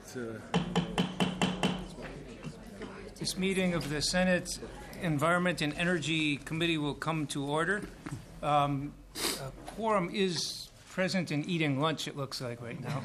This meeting of the Senate Environment and Energy Committee will come to order. A quorum is present and eating lunch, it looks like right now.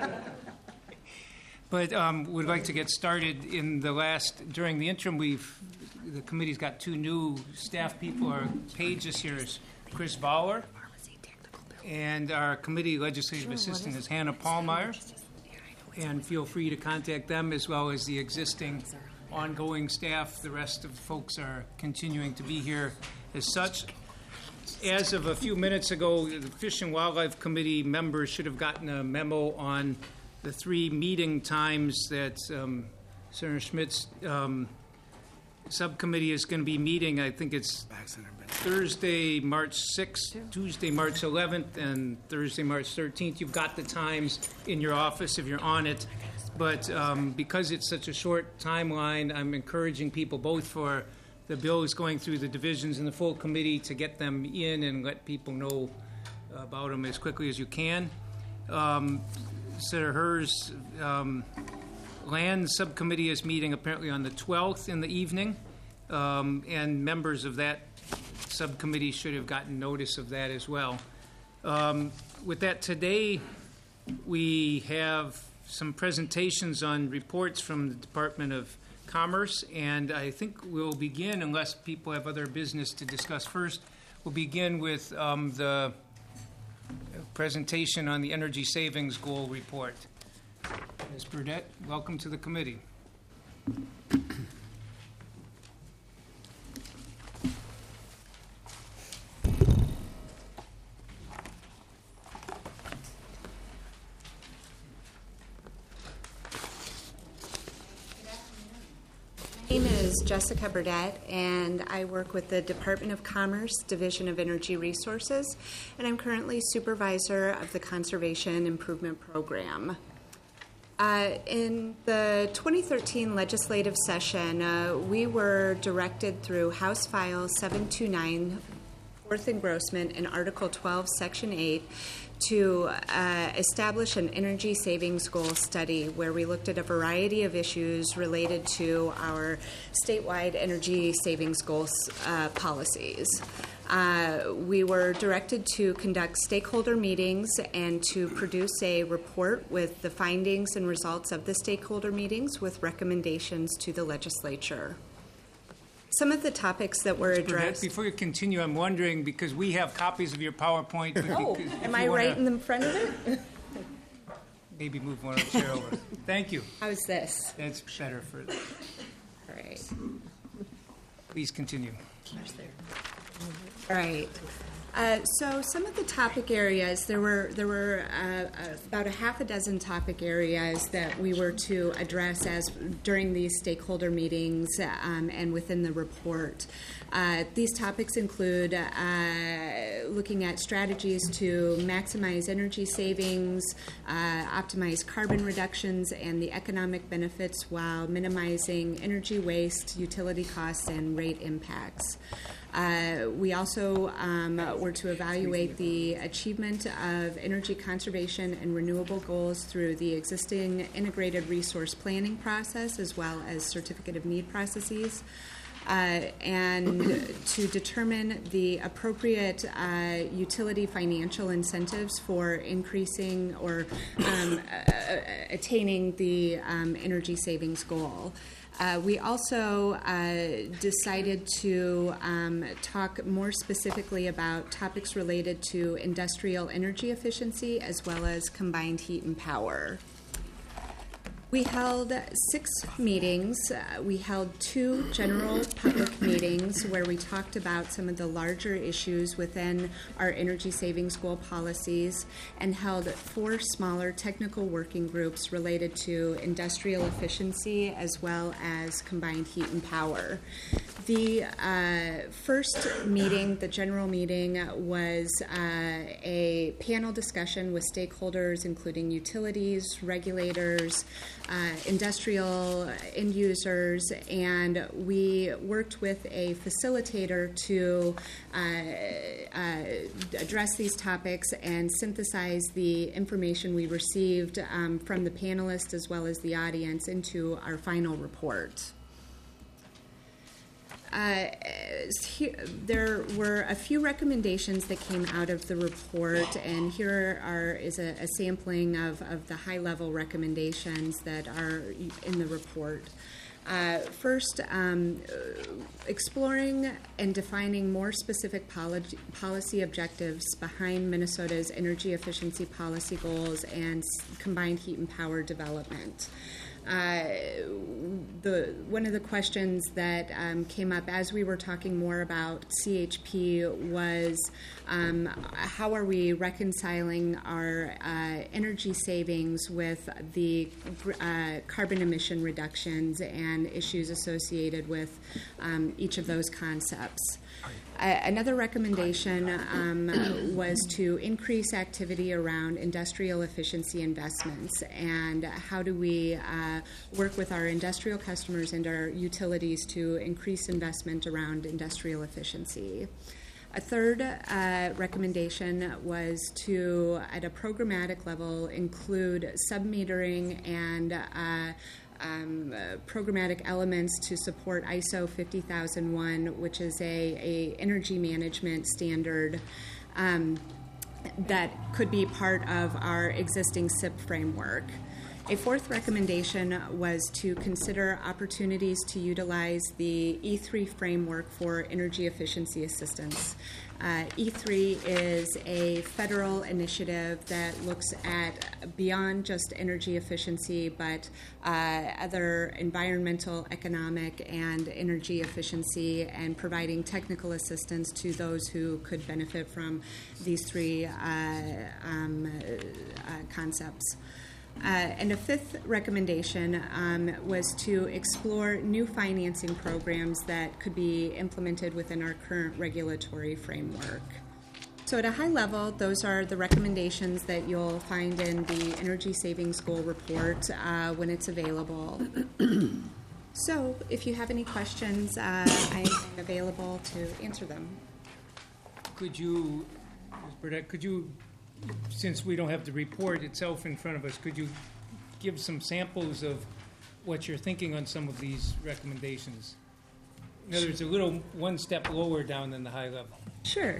But we'd like to get started. During the interim, the committee's got two new staff people. Our page this year is Chris Bauer, and our committee legislative assistant is Hannah Pallmeyer. And feel free to contact them as well as the existing ongoing staff. The rest of the folks are continuing to be here as such. As of a few minutes ago, the Fish and Wildlife Committee members should have gotten a memo on the three meeting times that Senator Schmidt's subcommittee is going to be meeting. I think it's Thursday, March 6th, Tuesday, March 11th, and Thursday, March 13th. You've got the times in your office if you're on it. But because it's such a short timeline, I'm encouraging people both for the bills going through the divisions and the full committee to get them in and let people know about them as quickly as you can. Senator Hers, Land Subcommittee is meeting apparently on the 12th in the evening, and members of that subcommittee should have gotten notice of that as well. With that, today we have some presentations on reports from the Department of Commerce, and I think we'll begin, unless people have other business to discuss first, we'll begin with the presentation on the Energy Savings Goal Report. Ms. Burdett, welcome to the committee. My name is Jessica Burdett, and I work with the Department of Commerce, Division of Energy Resources, and I'm currently supervisor of the Conservation Improvement Program. In the 2013 legislative session, we were directed through House File 729, Fourth Engrossment, and Article 12, Section 8, to establish an energy savings goal study where we looked at a variety of issues related to our statewide energy savings goals policies. We were directed to conduct stakeholder meetings and to produce a report with the findings and results of the stakeholder meetings with recommendations to the legislature. Some of the topics that were addressed. Before you continue, I'm wondering, because we have copies of your PowerPoint. Am I right in the front of it? Maybe move one of the chair over. Thank you. How's this? That's better for. All right. Please continue. All right. So some of the topic areas, there were about a half a dozen topic areas that we were to address during these stakeholder meetings and within the report. These topics include looking at strategies to maximize energy savings, optimize carbon reductions, and the economic benefits while minimizing energy waste, utility costs, and rate impacts. We also were to evaluate the achievement of energy conservation and renewable goals through the existing integrated resource planning process as well as certificate of need processes, and to determine the appropriate utility financial incentives for increasing or attaining the energy savings goal. We also decided to talk more specifically about topics related to industrial energy efficiency as well as combined heat and power. We held 6 meetings. We held 2 general public meetings where we talked about some of the larger issues within our energy savings goal policies and held 4 smaller technical working groups related to industrial efficiency as well as combined heat and power. The first meeting, the general meeting, was a panel discussion with stakeholders, including utilities, regulators, industrial end users, and we worked with a facilitator to address these topics and synthesize the information we received from the panelists as well as the audience into our final report. There were a few recommendations that came out of the report, and here is a sampling of the high-level recommendations that are in the report. First, exploring and defining more specific policy objectives behind Minnesota's energy efficiency policy goals and combined heat and power development. One of the questions that came up as we were talking more about CHP was how are we reconciling our energy savings with the carbon emission reductions and issues associated with each of those concepts. Another recommendation was to increase activity around industrial efficiency investments and how do we work with our industrial customers and our utilities to increase investment around industrial efficiency. A third recommendation was to, at a programmatic level, include submetering and programmatic elements to support ISO 50001, which is a energy management standard that could be part of our existing SIP framework. A fourth recommendation was to consider opportunities to utilize the E3 framework for energy efficiency assistance. E3 is a federal initiative that looks at beyond just energy efficiency, but other environmental, economic, and energy efficiency, and providing technical assistance to those who could benefit from these three concepts. And a fifth recommendation was to explore new financing programs that could be implemented within our current regulatory framework. So at a high level, those are the recommendations that you'll find in the Energy Savings Goal Report when it's available. So if you have any questions, I am available to answer them. Could you, Ms. Burdette, since we don't have the report itself in front of us, could you give some samples of what you're thinking on some of these recommendations? In other words, a little one step lower down than the high level. Sure.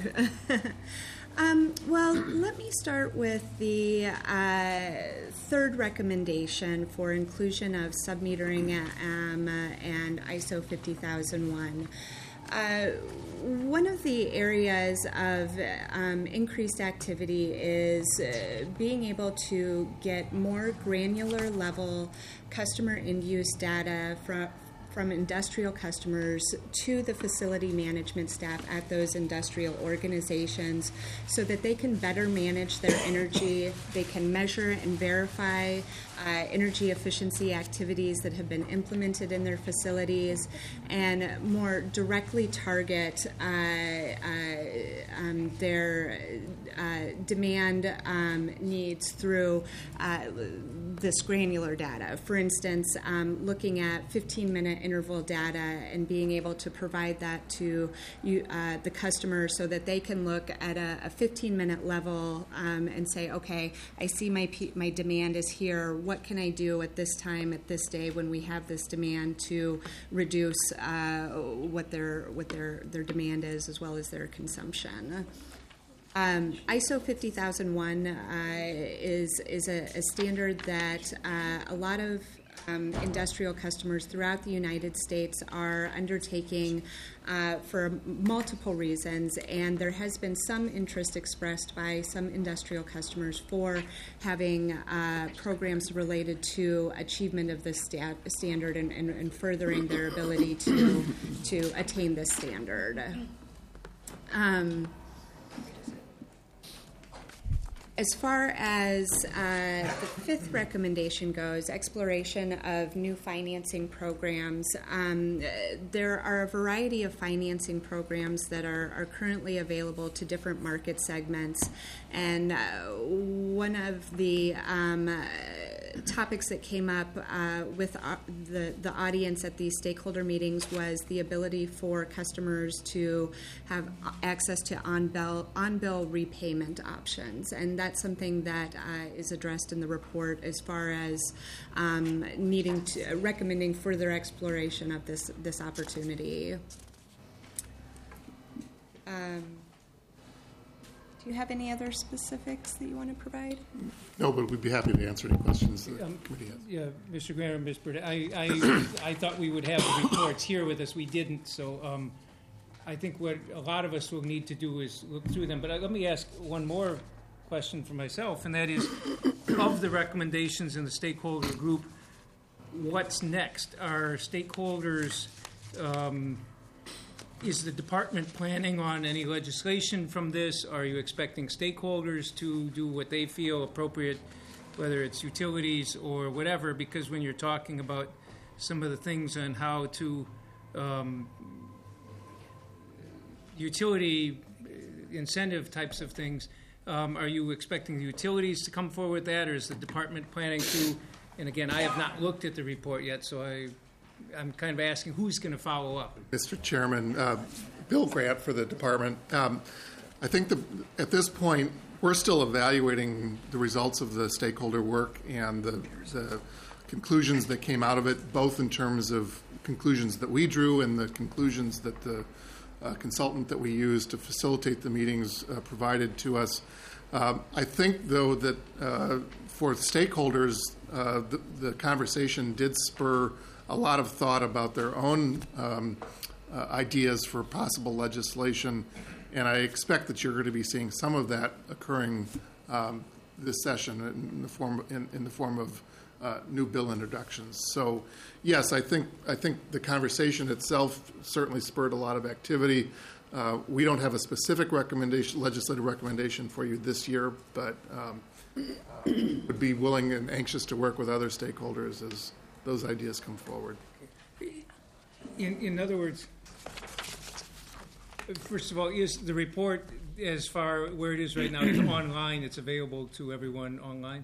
Well, let me start with the third recommendation for inclusion of submetering and ISO 50001. One of the areas of increased activity is being able to get more granular level customer end-use data from industrial customers to the facility management staff at those industrial organizations so that they can better manage their energy, they can measure and verify energy efficiency activities that have been implemented in their facilities, and more directly target their demand needs through this granular data. For instance, looking at 15-minute interval data and being able to provide that to the customer so that they can look at a 15-minute level and say, okay, I see my demand is here. What can I do at this time, at this day, when we have this demand to reduce what their demand is as well as their consumption? ISO 50001 is a standard that a lot of industrial customers throughout the United States are undertaking for multiple reasons, and there has been some interest expressed by some industrial customers for having programs related to achievement of this standard and furthering their ability to attain this standard. As far as the fifth recommendation goes, exploration of new financing programs, there are a variety of financing programs that are currently available to different market segments. And one of the topics that came up with the audience at these stakeholder meetings was the ability for customers to have access to on-bill repayment options. And that's something that is addressed in the report as far as recommending further exploration of this opportunity. Do you have any other specifics that you want to provide? No, but we'd be happy to answer any questions the committee has. Yeah, Mr. Grant and Ms. Burdett, I thought we would have the reports here with us. We didn't, so I think what a lot of us will need to do is look through them. But let me ask one more question for myself, and that is, of the recommendations in the stakeholder group, what's next? Are stakeholders... is the department planning on any legislation from this? Are you expecting stakeholders to do what they feel appropriate, whether it's utilities or whatever? Because when you're talking about some of the things on how to utility incentive types of things, are you expecting the utilities to come forward with that, or is the department planning to? And again, I have not looked at the report yet, so I'm kind of asking who's going to follow up. Mr. Chairman, Bill Grant for the department. I think at this point, we're still evaluating the results of the stakeholder work and the conclusions that came out of it, both in terms of conclusions that we drew and the conclusions that the consultant that we used to facilitate the meetings provided to us. I think, though, that for stakeholders, the conversation did spur a lot of thought about their own ideas for possible legislation, and I expect that you're going to be seeing some of that occurring this session in the form of new bill introductions. So, yes, I think the conversation itself certainly spurred a lot of activity. We don't have a specific legislative recommendation for you this year, but would be willing and anxious to work with other stakeholders as those ideas come forward. In other words, first of all, is the report, as far where it is right now, it's online, it's available to everyone online?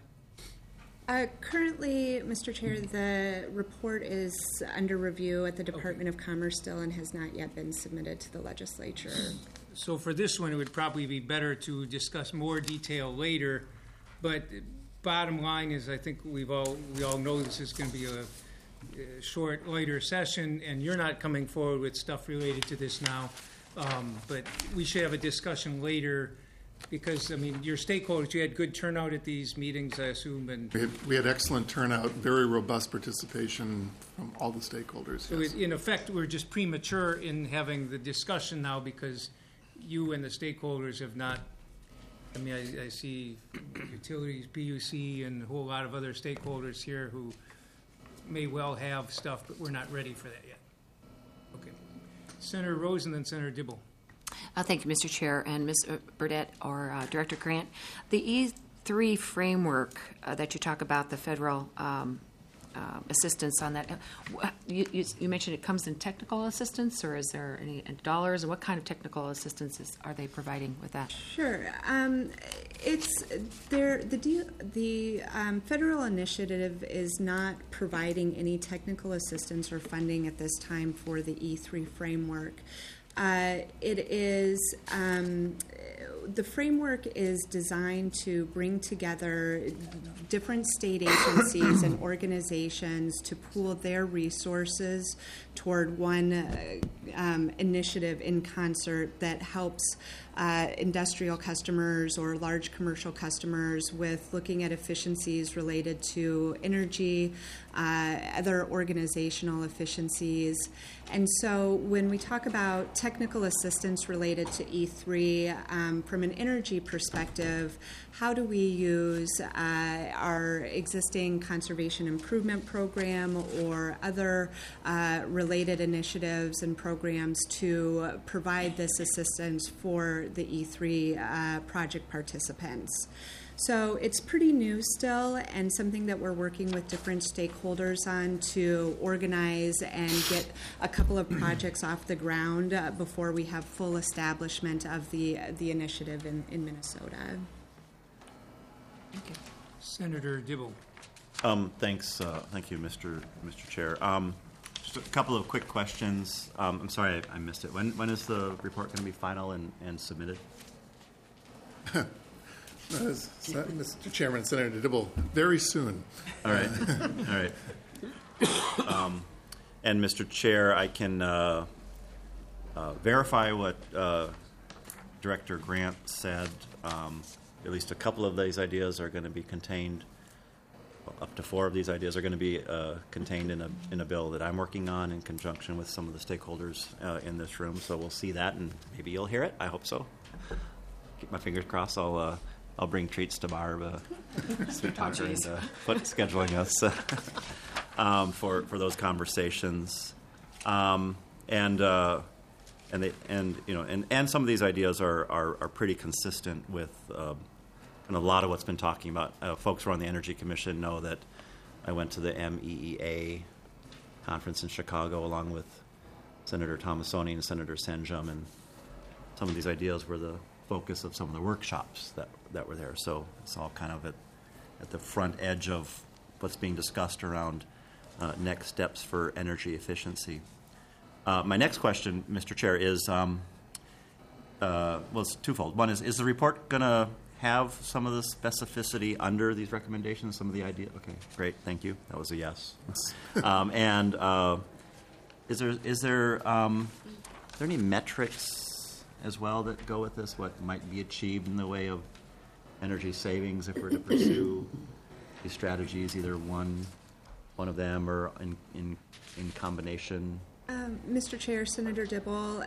Currently, Mr. Chair, the report is under review at the Department of Commerce still and has not yet been submitted to the legislature. So for this one, it would probably be better to discuss more detail later. But bottom line is, I think we all know this is going to be a short, later session, and you're not coming forward with stuff related to this now. But we should have a discussion later. Because, I mean, your stakeholders, you had good turnout at these meetings, I assume. And we had excellent turnout, very robust participation from all the stakeholders. So, yes. In effect, we're just premature in having the discussion now because you and the stakeholders have not. I mean, I see utilities, PUC, and a whole lot of other stakeholders here who may well have stuff, but we're not ready for that yet. Okay. Senator Rose and then Senator Dibble. Thank you, Mr. Chair, and Ms. Burdett or Director Grant. The E3 framework that you talk about, the federal assistance on that, you mentioned it comes in technical assistance, or is there any dollars, and what kind of technical assistance are they providing with that? Sure. It's there. The federal initiative is not providing any technical assistance or funding at this time for the E3 framework. It is the framework is designed to bring together different state agencies and organizations to pool their resources toward one initiative in concert that helps industrial customers or large commercial customers with looking at efficiencies related to energy, other organizational efficiencies. And so when we talk about technical assistance related to E3, from an energy perspective, how do we use our existing conservation improvement program or other related initiatives and programs to provide this assistance for the E3 project participants? So it's pretty new still, and something that we're working with different stakeholders on to organize and get a couple of projects off the ground before we have full establishment of the initiative in Minnesota. Thank you. Senator Dibble. Thanks. Thank you, Mr. Chair. Just a couple of quick questions. I'm sorry I missed it. When is the report going to be final and submitted? Mr. Chairman, Senator Dibble, very soon. All right. All right. And Mr. Chair, I can verify what Director Grant said. At least a couple of these ideas are going to be contained. Up to 4 of these ideas are going to be contained in a bill that I'm working on in conjunction with some of the stakeholders in this room. So we'll see that, and maybe you'll hear it. I hope so. Keep my fingers crossed. I'll bring treats to Barb, sweet talker, and scheduling us for those conversations. And some of these ideas are pretty consistent with. And a lot of what's been talking about, folks who are on the Energy Commission know that I went to the MEEA conference in Chicago along with Senator Thomasoni and Senator Sanjum, and some of these ideas were the focus of some of the workshops that were there. So it's all kind of at the front edge of what's being discussed around next steps for energy efficiency. My next question, Mr. Chair, is it's twofold. One is the report going to have some of the specificity under these recommendations, some of the ideas? Okay, great, thank you. That was a yes. And is there any metrics as well that go with this? What might be achieved in the way of energy savings if we're to pursue these strategies, either one of them or in combination? Mr. Chair, Senator Dibble,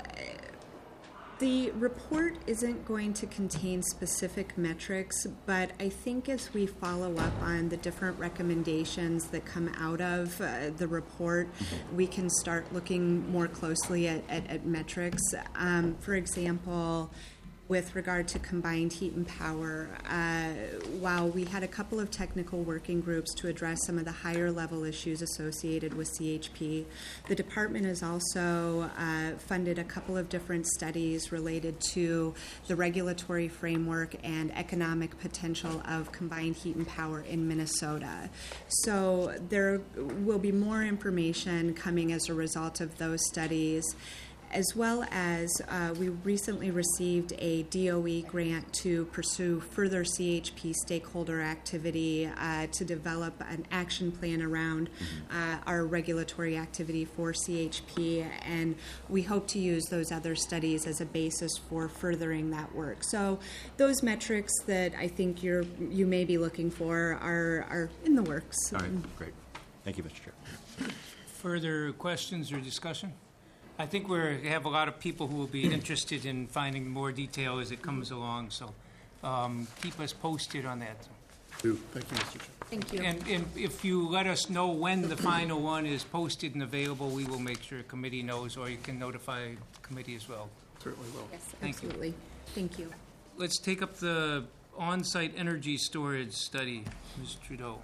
the report isn't going to contain specific metrics, but I think as we follow up on the different recommendations that come out of the report, we can start looking more closely at metrics. For example, with regard to combined heat and power, while we had a couple of technical working groups to address some of the higher level issues associated with CHP, the department has also funded a couple of different studies related to the regulatory framework and economic potential of combined heat and power in Minnesota. So there will be more information coming as a result of those studies, as well as we recently received a DOE grant to pursue further CHP stakeholder activity to develop an action plan around our regulatory activity for CHP, and we hope to use those other studies as a basis for furthering that work. So those metrics that I think you may be looking for are in the works. All right, great. Thank you, Mr. Chair. Further questions or discussion? I think we have a lot of people who will be interested in finding more detail as it comes along, so keep us posted on that. Thank you, Mr. Chair. Thank you. And if you let us know when the final one is posted and available, we will make sure committee knows, or you can notify committee as well. Certainly will. Yes, Thank you. absolutely. Thank you. Let's take up the on-site energy storage study. Ms. Trudeau.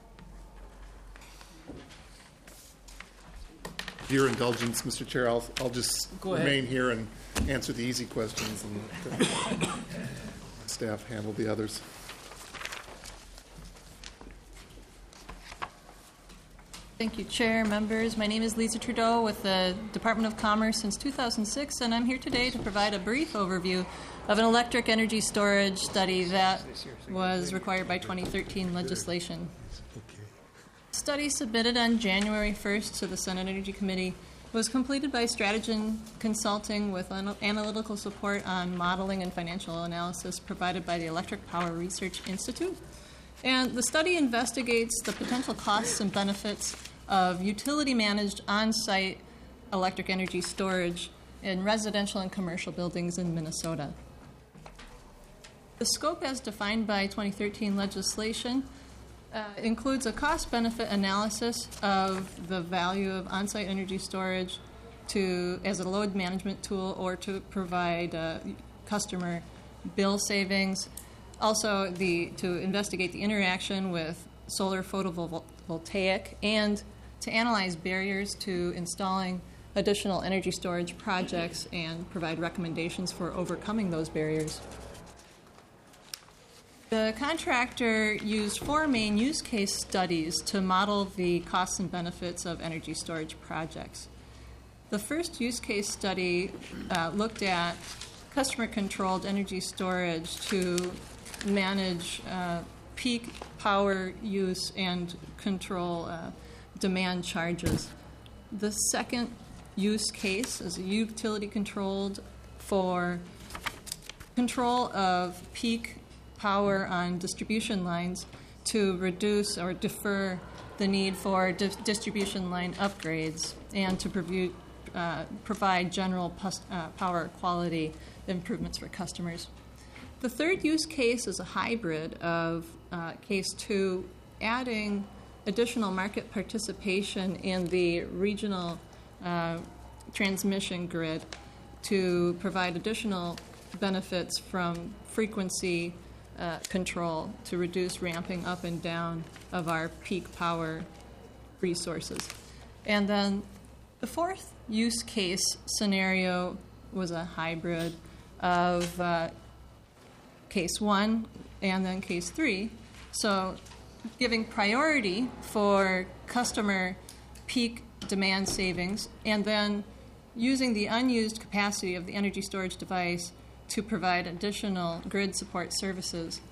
With your indulgence, Mr. Chair, I'll just Go ahead. remain here and answer the easy questions, and let staff handle the others. Thank you, Chair, members. My name is Lisa Trudeau with the Department of Commerce since 2006, and I'm here today to provide a brief overview of an electric energy storage study that was required by 2013 legislation. Study submitted on January 1st to the Senate Energy Committee was completed by Strategen Consulting with analytical support on modeling and financial analysis provided by the Electric Power Research Institute. And the study investigates the potential costs and benefits of utility-managed on-site electric energy storage in residential and commercial buildings in Minnesota. The scope as defined by 2013 legislation includes a cost-benefit analysis of the value of on-site energy storage as a load management tool or to provide customer bill savings, Also, to investigate the interaction with solar photovoltaic and to analyze barriers to installing additional energy storage projects and provide recommendations for overcoming those barriers. The contractor used 4 main use case studies to model the costs and benefits of energy storage projects. The first use case study looked at customer-controlled energy storage to manage peak power use and control demand charges. The second use case is utility-controlled for control of peak power on distribution lines to reduce or defer the need for distribution line upgrades and to provide general power quality improvements for customers. The third use case is a hybrid of case 2, adding additional market participation in the regional transmission grid to provide additional benefits from frequency control to reduce ramping up and down of our peak power resources. And then the fourth use case scenario was a hybrid of case 1 and then case 3. So giving priority for customer peak demand savings and then using the unused capacity of the energy storage device to provide additional grid support services.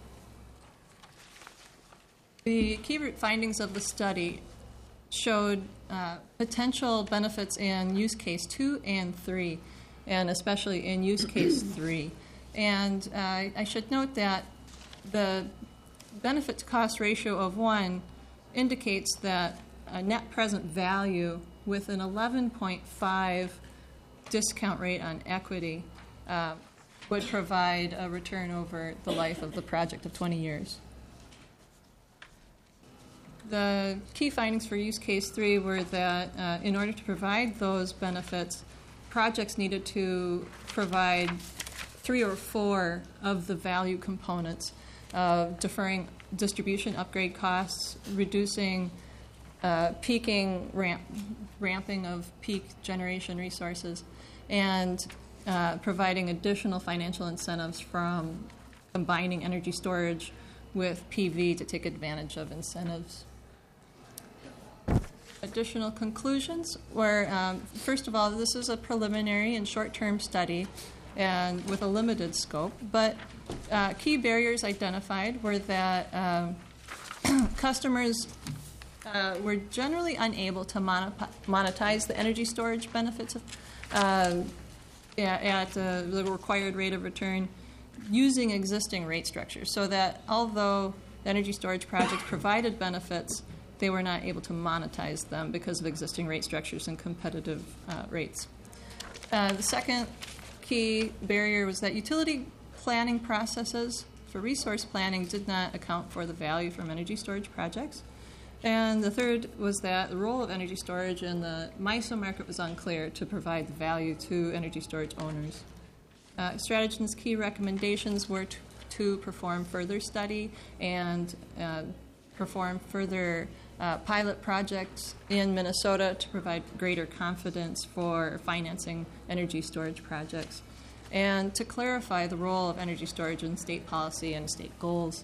The key findings of the study showed potential benefits in use case 2 and 3, and especially in use case 3. And I should note that the benefit to cost ratio of 1 indicates that a net present value with an 11.5 discount rate on equity would provide a return over the life of the project of 20 years. The key findings for use case 3 were that in order to provide those benefits, projects needed to provide 3 or 4 of the value components of deferring distribution upgrade costs, reducing ramping of peak generation resources, and providing additional financial incentives from combining energy storage with PV to take advantage of incentives. Additional conclusions were, first of all, this is a preliminary and short-term study and with a limited scope, but key barriers identified were that customers were generally unable to monetize the energy storage benefits at the required rate of return using existing rate structures, so that although energy storage projects provided benefits, they were not able to monetize them because of existing rate structures and competitive rates. The second key barrier was that utility planning processes for resource planning did not account for the value from energy storage projects. And the third was that the role of energy storage in the MISO market was unclear to provide the value to energy storage owners. Strategen's key recommendations were to perform further study and perform further pilot projects in Minnesota to provide greater confidence for financing energy storage projects, and to clarify the role of energy storage in state policy and state goals.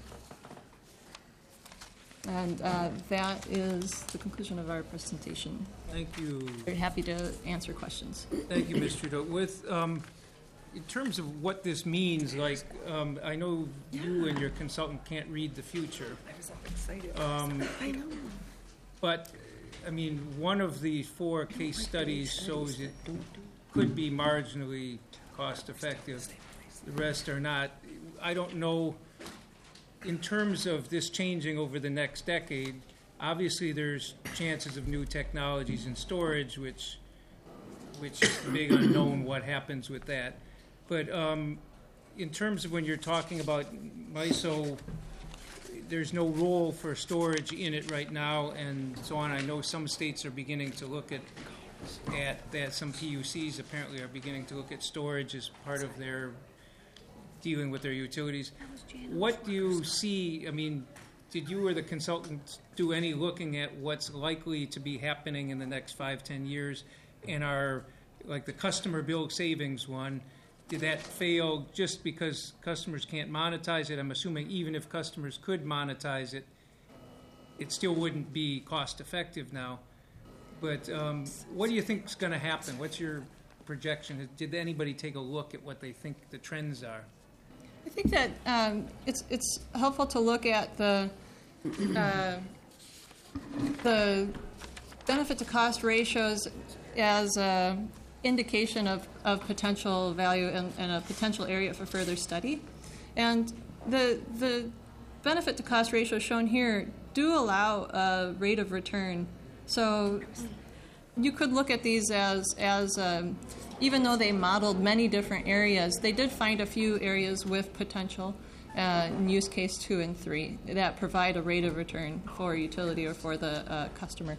And that is the conclusion of our presentation. Thank you. We're happy to answer questions. Thank you, Ms. Trudeau. With, in terms of what this means, like, I know you and your consultant can't read the future. I was so excited. I know. But, I mean, one of the 4 case studies shows it could be marginally cost-effective. The rest are not. I don't know. In terms of this changing over the next decade, obviously there's chances of new technologies in storage, which is the big unknown, what happens with that. But in terms of when you're talking about MISO, there's no role for storage in it right now and so on. I know some states are beginning to look at that. Some PUCs apparently are beginning to look at storage as part of their dealing with their utilities. What do you see, I mean, did you or the consultants do any looking at what's likely to be happening in the next 5-10 years? And like the customer bill savings one, did that fail just because customers can't monetize it? I'm assuming even if customers could monetize it, it still wouldn't be cost effective now. But what do you think is going to happen? What's your projection? Did anybody take a look at what they think the trends are? I think that it's helpful to look at the benefit to cost ratios as an indication of potential value and a potential area for further study. And the benefit to cost ratios shown here do allow a rate of return. So you could look at these as even though they modeled many different areas, they did find a few areas with potential in use case 2 and 3 that provide a rate of return for utility or for the customer.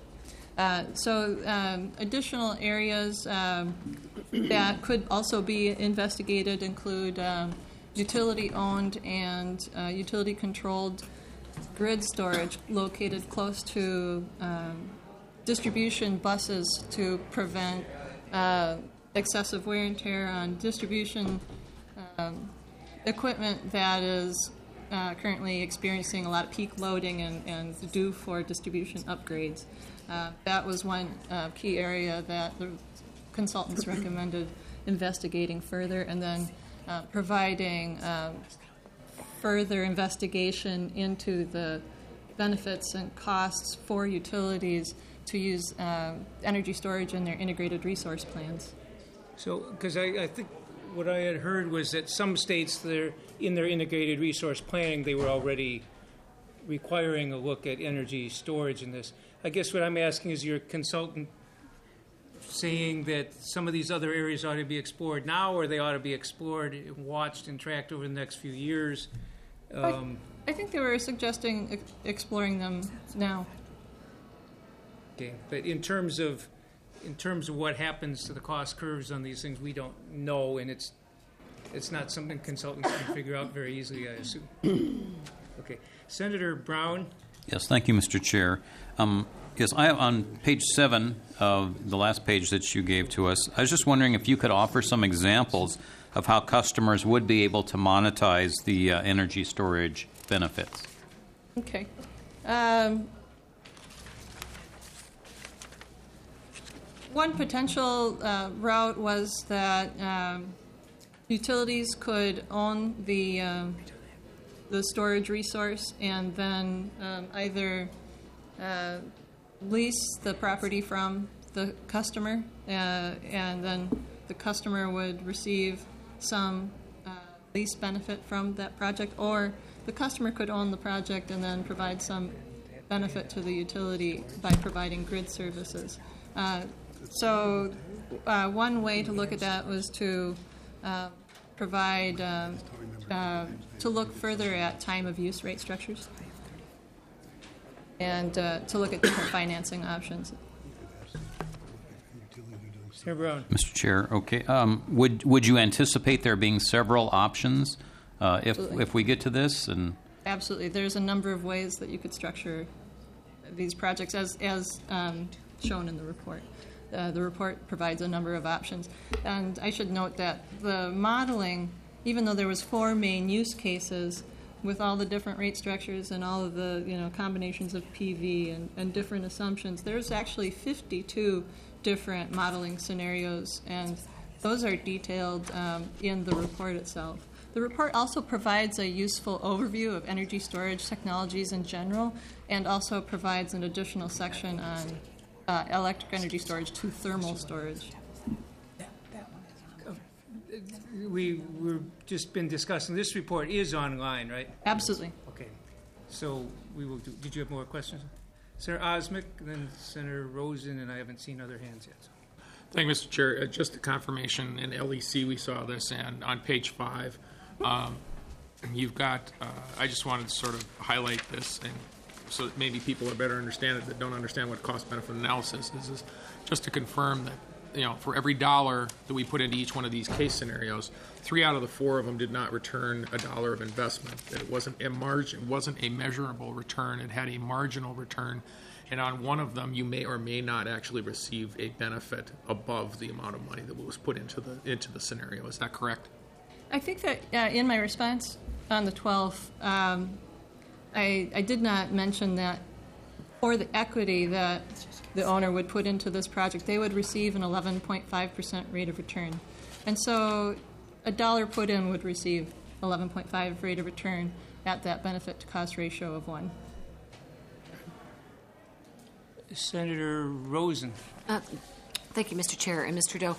Additional areas that could also be investigated include utility-owned and utility-controlled grid storage located close to distribution buses to prevent excessive wear and tear on distribution equipment that is currently experiencing a lot of peak loading and due for distribution upgrades. That was one key area that the consultants recommended investigating further, and then providing further investigation into the benefits and costs for utilities to use energy storage in their integrated resource plans. So, because I think what I had heard was that some states, in their integrated resource planning, they were already requiring a look at energy storage in this. I guess what I'm asking is your consultant saying that some of these other areas ought to be explored now, or they ought to be explored and watched and tracked over the next few years? I think they were suggesting exploring them now. Okay, but in terms of what happens to the cost curves on these things, we don't know, and it's not something consultants can figure out very easily, I assume. Okay, Senator Brown. Yes, thank you, Mr. Chair. Yes, on page 7 of the last page that you gave to us, I was just wondering if you could offer some examples of how customers would be able to monetize the energy storage benefits. Okay. One potential route was that utilities could own the storage resource and then either lease the property from the customer, and then the customer would receive some lease benefit from that project, or the customer could own the project and then provide some benefit to the utility by providing grid services. So one way to look at that was to provide, to look further at time of use rate structures and to look at different financing options. Senator Brown. Mr. Chair, okay. Would you anticipate there being several options if we get to this? And Absolutely. There's a number of ways that you could structure these projects as shown in the report. The report provides a number of options. And I should note that the modeling, even though there was 4 main use cases with all the different rate structures and all of the combinations of PV and different assumptions, there's actually 52 different modeling scenarios, and those are detailed in the report itself. The report also provides a useful overview of energy storage technologies in general, and also provides an additional section on electric energy storage to thermal storage. We've just been discussing, this report is online, right? Absolutely. Okay. So we will do, did you have more questions? Senator Osmick, then Senator Rosen, and I haven't seen other hands yet. So. Thank you, Mr. Chair. Just a confirmation, in LEC we saw this, and on page 5, you've got, I just wanted to sort of highlight this, and so that maybe people are better understand it that don't understand what cost-benefit analysis is just to confirm that for every dollar that we put into each one of these case scenarios, 3 out of the 4 of them did not return a dollar of investment. That it wasn't a margin, it wasn't a measurable return. It had a marginal return, and on one of them, you may or may not actually receive a benefit above the amount of money that was put into the scenario. Is that correct? I think that in my response on the 12th, I did not mention that for the equity that the owner would put into this project, they would receive an 11.5% rate of return. And so a dollar put in would receive 11.5 rate of return at that benefit to cost ratio of 1. Senator Rosen. Thank you, Mr. Chair. And Ms. Trudeau,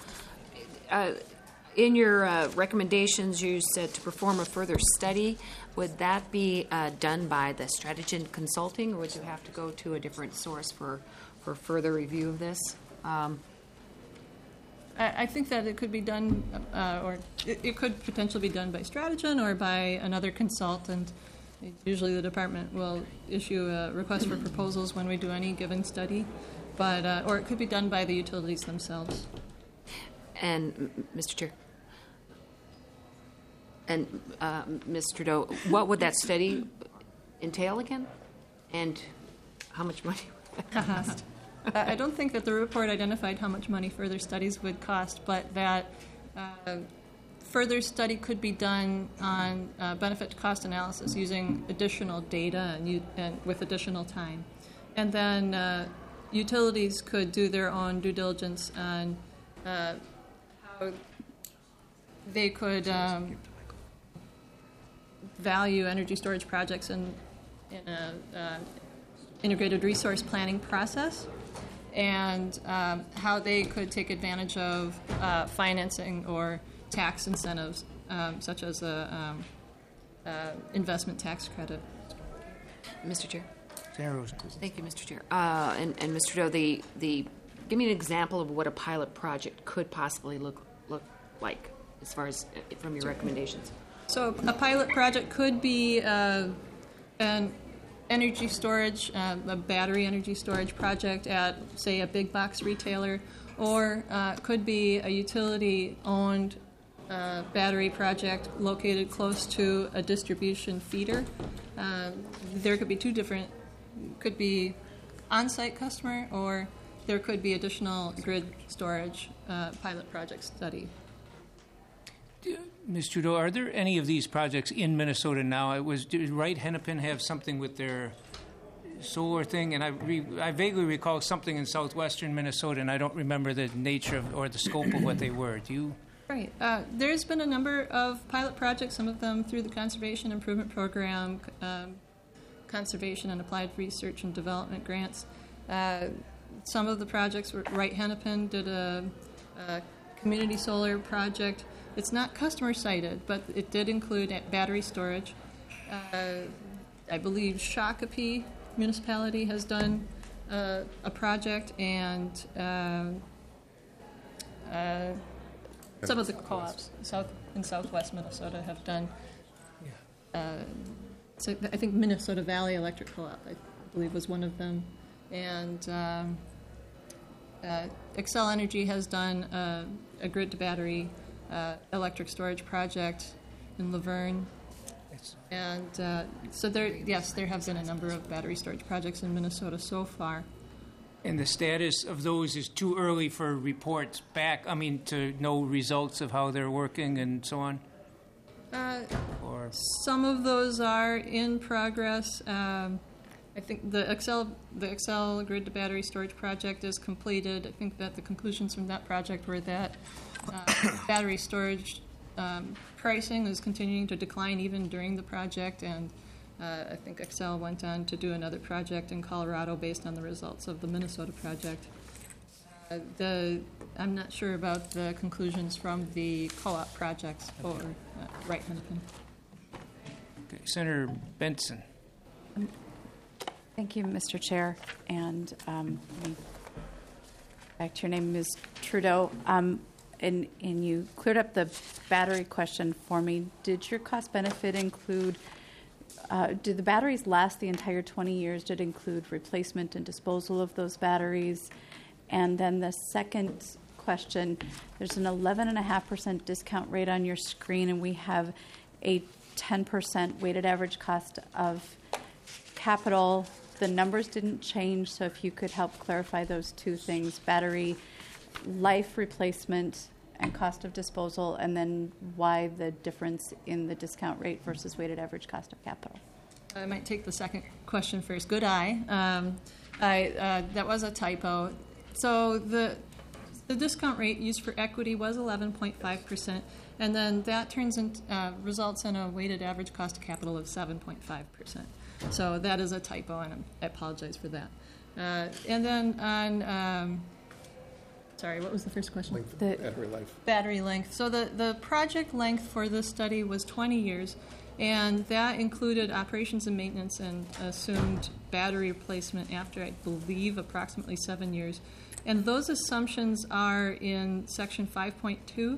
in your recommendations, you said to perform a further study. Would that be done by the Strategy Consulting, or would you have to go to a different source for further review of this? I think that it could be done, or it could potentially be done by Strategen or by another consultant. Usually the department will issue a request for proposals when we do any given study, but or it could be done by the utilities themselves. And, Mr. Chair, and Ms. Trudeau, what would that study entail again? And how much money would that cost? I don't think that the report identified how much money further studies would cost, but that further study could be done on benefit-to-cost analysis using additional data and with additional time. And then utilities could do their own due diligence on how they could value energy storage projects in a integrated resource planning process, and how they could take advantage of financing or tax incentives, such as a investment tax credit. Mr. Chair. Senator Rosen. Thank you, Mr. Chair. And Mr. Trudeau, give me an example of what a pilot project could possibly look like, as far as from your recommendations. So a pilot project could be an energy storage, a battery energy storage project at, say, a big box retailer, or could be a utility-owned battery project located close to a distribution feeder. There could be two different, could be on-site customer, or there could be additional grid storage pilot project study. Ms. Trudeau, are there any of these projects in Minnesota now? Did Wright Hennepin have something with their solar thing? And I vaguely recall something in southwestern Minnesota, and I don't remember the nature or the scope of what they were. Do you? Right. There's been a number of pilot projects, some of them through the Conservation Improvement Program, Conservation and Applied Research and Development grants. Some of the projects, Wright Hennepin did a community solar project. It's not customer-sited, but it did include battery storage. I believe Shakopee municipality has done a project, and some of the co-ops in southwest Minnesota have done. So I think Minnesota Valley Electric Co-op, I believe, was one of them. And Xcel Energy has done a grid-to-battery electric storage project in Laverne. And so there have been a number of battery storage projects in Minnesota so far. And the status of those is too early for reports back, to know results of how they're working and so on? Some of those are in progress. I think the Xcel grid-to-battery storage project is completed. I think that the conclusions from that project were that battery storage pricing is continuing to decline even during the project, and I think Xcel went on to do another project in Colorado based on the results of the Minnesota project. I'm not sure about the conclusions from the co-op projects for Wright Hennepin. Okay. Senator Benson. Thank you, Mr. Chair. And back to your name, Ms. Trudeau. And you cleared up the battery question for me. Did your cost benefit include, did the batteries last the entire 20 years? Did it include replacement and disposal of those batteries? And then the second question. There's an 11.5% discount rate on your screen, and we have a 10% weighted average cost of capital. The numbers didn't change, so if you could help clarify those two things, battery life replacement and cost of disposal, and then why the difference in the discount rate versus weighted average cost of capital. I might take the second question first. Good eye. That was a typo. So the discount rate used for equity was 11.5%, and then that results in a weighted average cost of capital of 7.5%. So that is a typo, and I apologize for that. And then on, sorry, what was the first question? Battery life. Battery length. So the project length for this study was 20 years, and that included operations and maintenance and assumed battery replacement after, I believe, approximately 7 years. And those assumptions are in Section 5.2.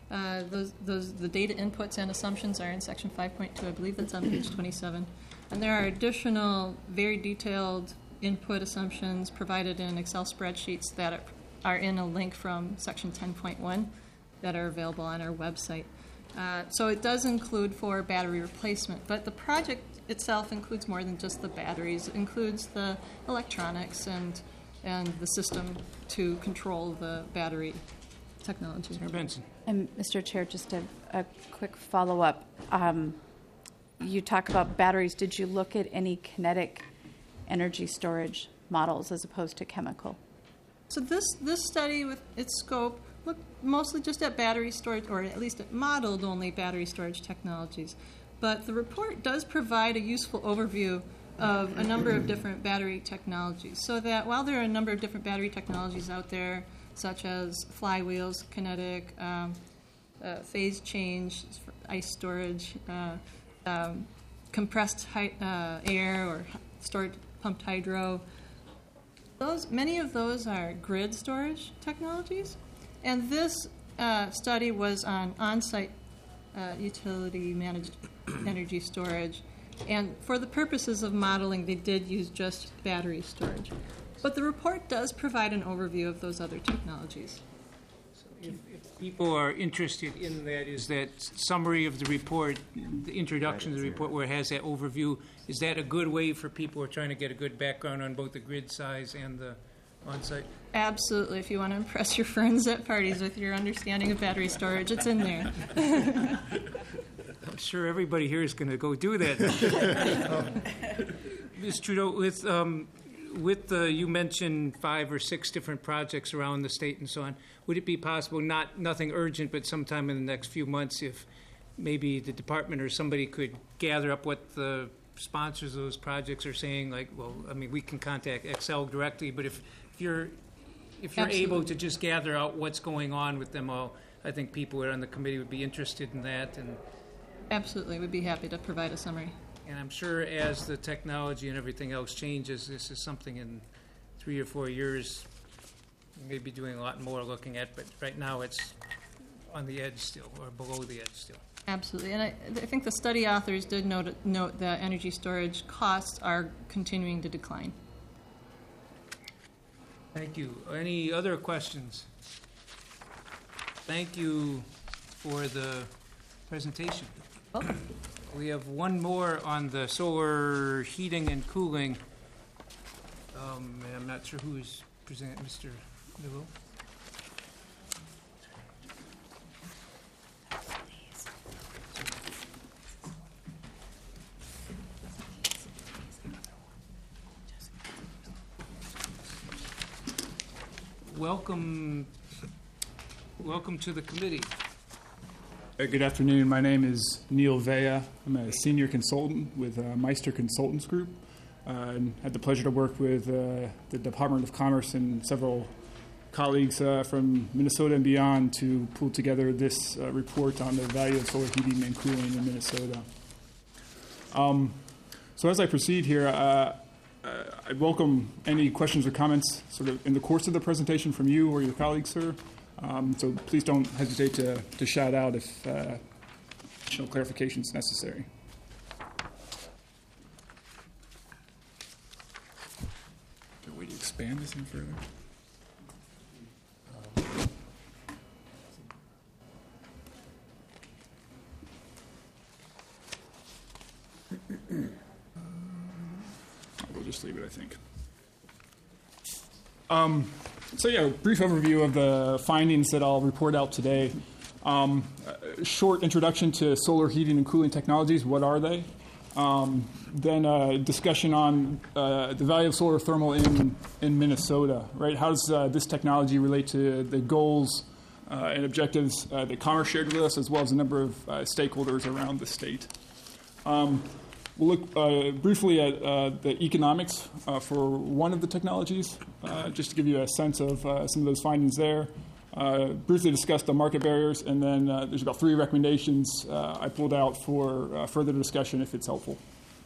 The data inputs and assumptions are in Section 5.2. I believe that's on page 27. And there are additional, very detailed input assumptions provided in Excel spreadsheets that are in a link from Section 10.1 that are available on our website. So it does include for battery replacement, but the project itself includes more than just the batteries. It includes the electronics and the system to control the battery technology. Senator Benson. And Mr. Chair, just a quick follow-up. You talk about batteries. Did you look at any kinetic energy storage models as opposed to chemical? So this study with its scope looked mostly just at battery storage, or at least it modeled only battery storage technologies. But the report does provide a useful overview of a number of different battery technologies, so that while there are a number of different battery technologies out there, such as flywheels, kinetic, phase change, ice storage, compressed air or stored pumped hydro, many of those are grid storage technologies. And this study was on on-site utility managed energy storage. And for the purposes of modeling, they did use just battery storage. But the report does provide an overview of those other technologies. If people are interested in that, is that summary of the report, the introduction to the report where it has that overview, is that a good way for people who are trying to get a good background on both the grid size and the on-site? Absolutely. If you want to impress your friends at parties with your understanding of battery storage, it's in there. I'm sure everybody here is going to go do that. Ms. Trudeau, with you mentioned 5 or 6 different projects around the state and so on, would it be possible, nothing urgent, but sometime in the next few months, if maybe the department or somebody could gather up what the sponsors of those projects are saying? Like, well, I mean, we can contact Excel directly, but if you're Absolutely. able to just gather out what's going on with them all, I think people on the committee would be interested in that. And Absolutely. We'd be happy to provide a summary. And I'm sure as the technology and everything else changes, this is something in 3 or 4 years we may be doing a lot more looking at, but right now it's on the edge still, or below the edge still. Absolutely. And I think the study authors did note that energy storage costs are continuing to decline. Thank you. Any other questions? Thank you for the presentation. Welcome. We have one more on the solar heating and cooling. And I'm not sure who is presenting. Mr. Newell? Welcome to the committee. Good afternoon. My name is Neil Vea. I'm a senior consultant with Meister Consultants Group. And had the pleasure to work with the Department of Commerce and several colleagues from Minnesota and beyond to pull together this report on the value of solar heating and cooling in Minnesota. So as I proceed here, I welcome any questions or comments sort of in the course of the presentation from you or your colleagues, sir. So please don't hesitate to shout out if additional clarification is necessary. Is there a way to expand this any further? just leave it, I think. Brief overview of the findings that I'll report out today. A short introduction to solar heating and cooling technologies. What are they? Then a discussion on the value of solar thermal in Minnesota, right? How does this technology relate to the goals and objectives that Commerce shared with us, as well as a number of stakeholders around the state. We'll look briefly at the economics for one of the technologies, just to give you a sense of some of those findings there. Briefly discuss the market barriers, and then there's about 3 recommendations I pulled out for further discussion if it's helpful.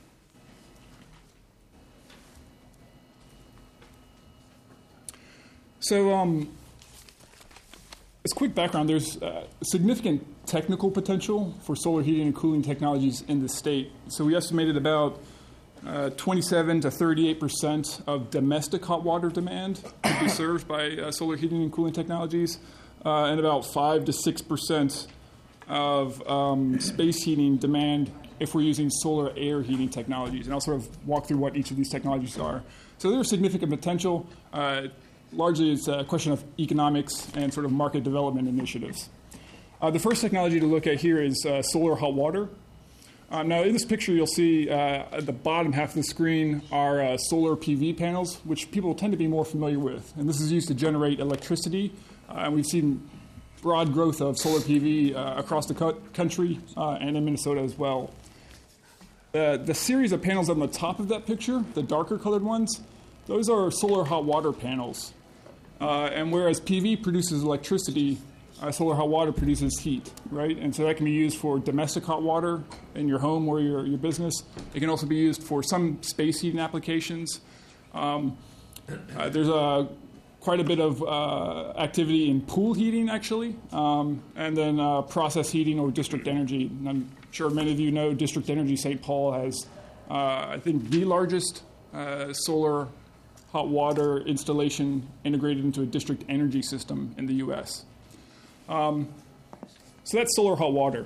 So, as quick background, there's significant technical potential for solar heating and cooling technologies in the state. So we estimated about 27 to 38% of domestic hot water demand could be served by solar heating and cooling technologies, and about 5 to 6% of space heating demand if we're using solar air heating technologies. And I'll sort of walk through what each of these technologies are. So there's significant potential. Largely, it's a question of economics and sort of market development initiatives. The first technology to look at here is solar hot water. Now, in this picture, you'll see at the bottom half of the screen are solar PV panels, which people tend to be more familiar with. And this is used to generate electricity. And we've seen broad growth of solar PV across the country and in Minnesota as well. The series of panels on the top of that picture, the darker colored ones, those are solar hot water panels. And whereas PV produces electricity, solar hot water produces heat, right? And so that can be used for domestic hot water in your home or your business. It can also be used for some space heating applications. There's quite a bit of activity in pool heating, actually, and then process heating or district energy. And I'm sure many of you know District Energy St. Paul has, I think, the largest solar hot water installation integrated into a district energy system in the U.S. So that's solar hot water.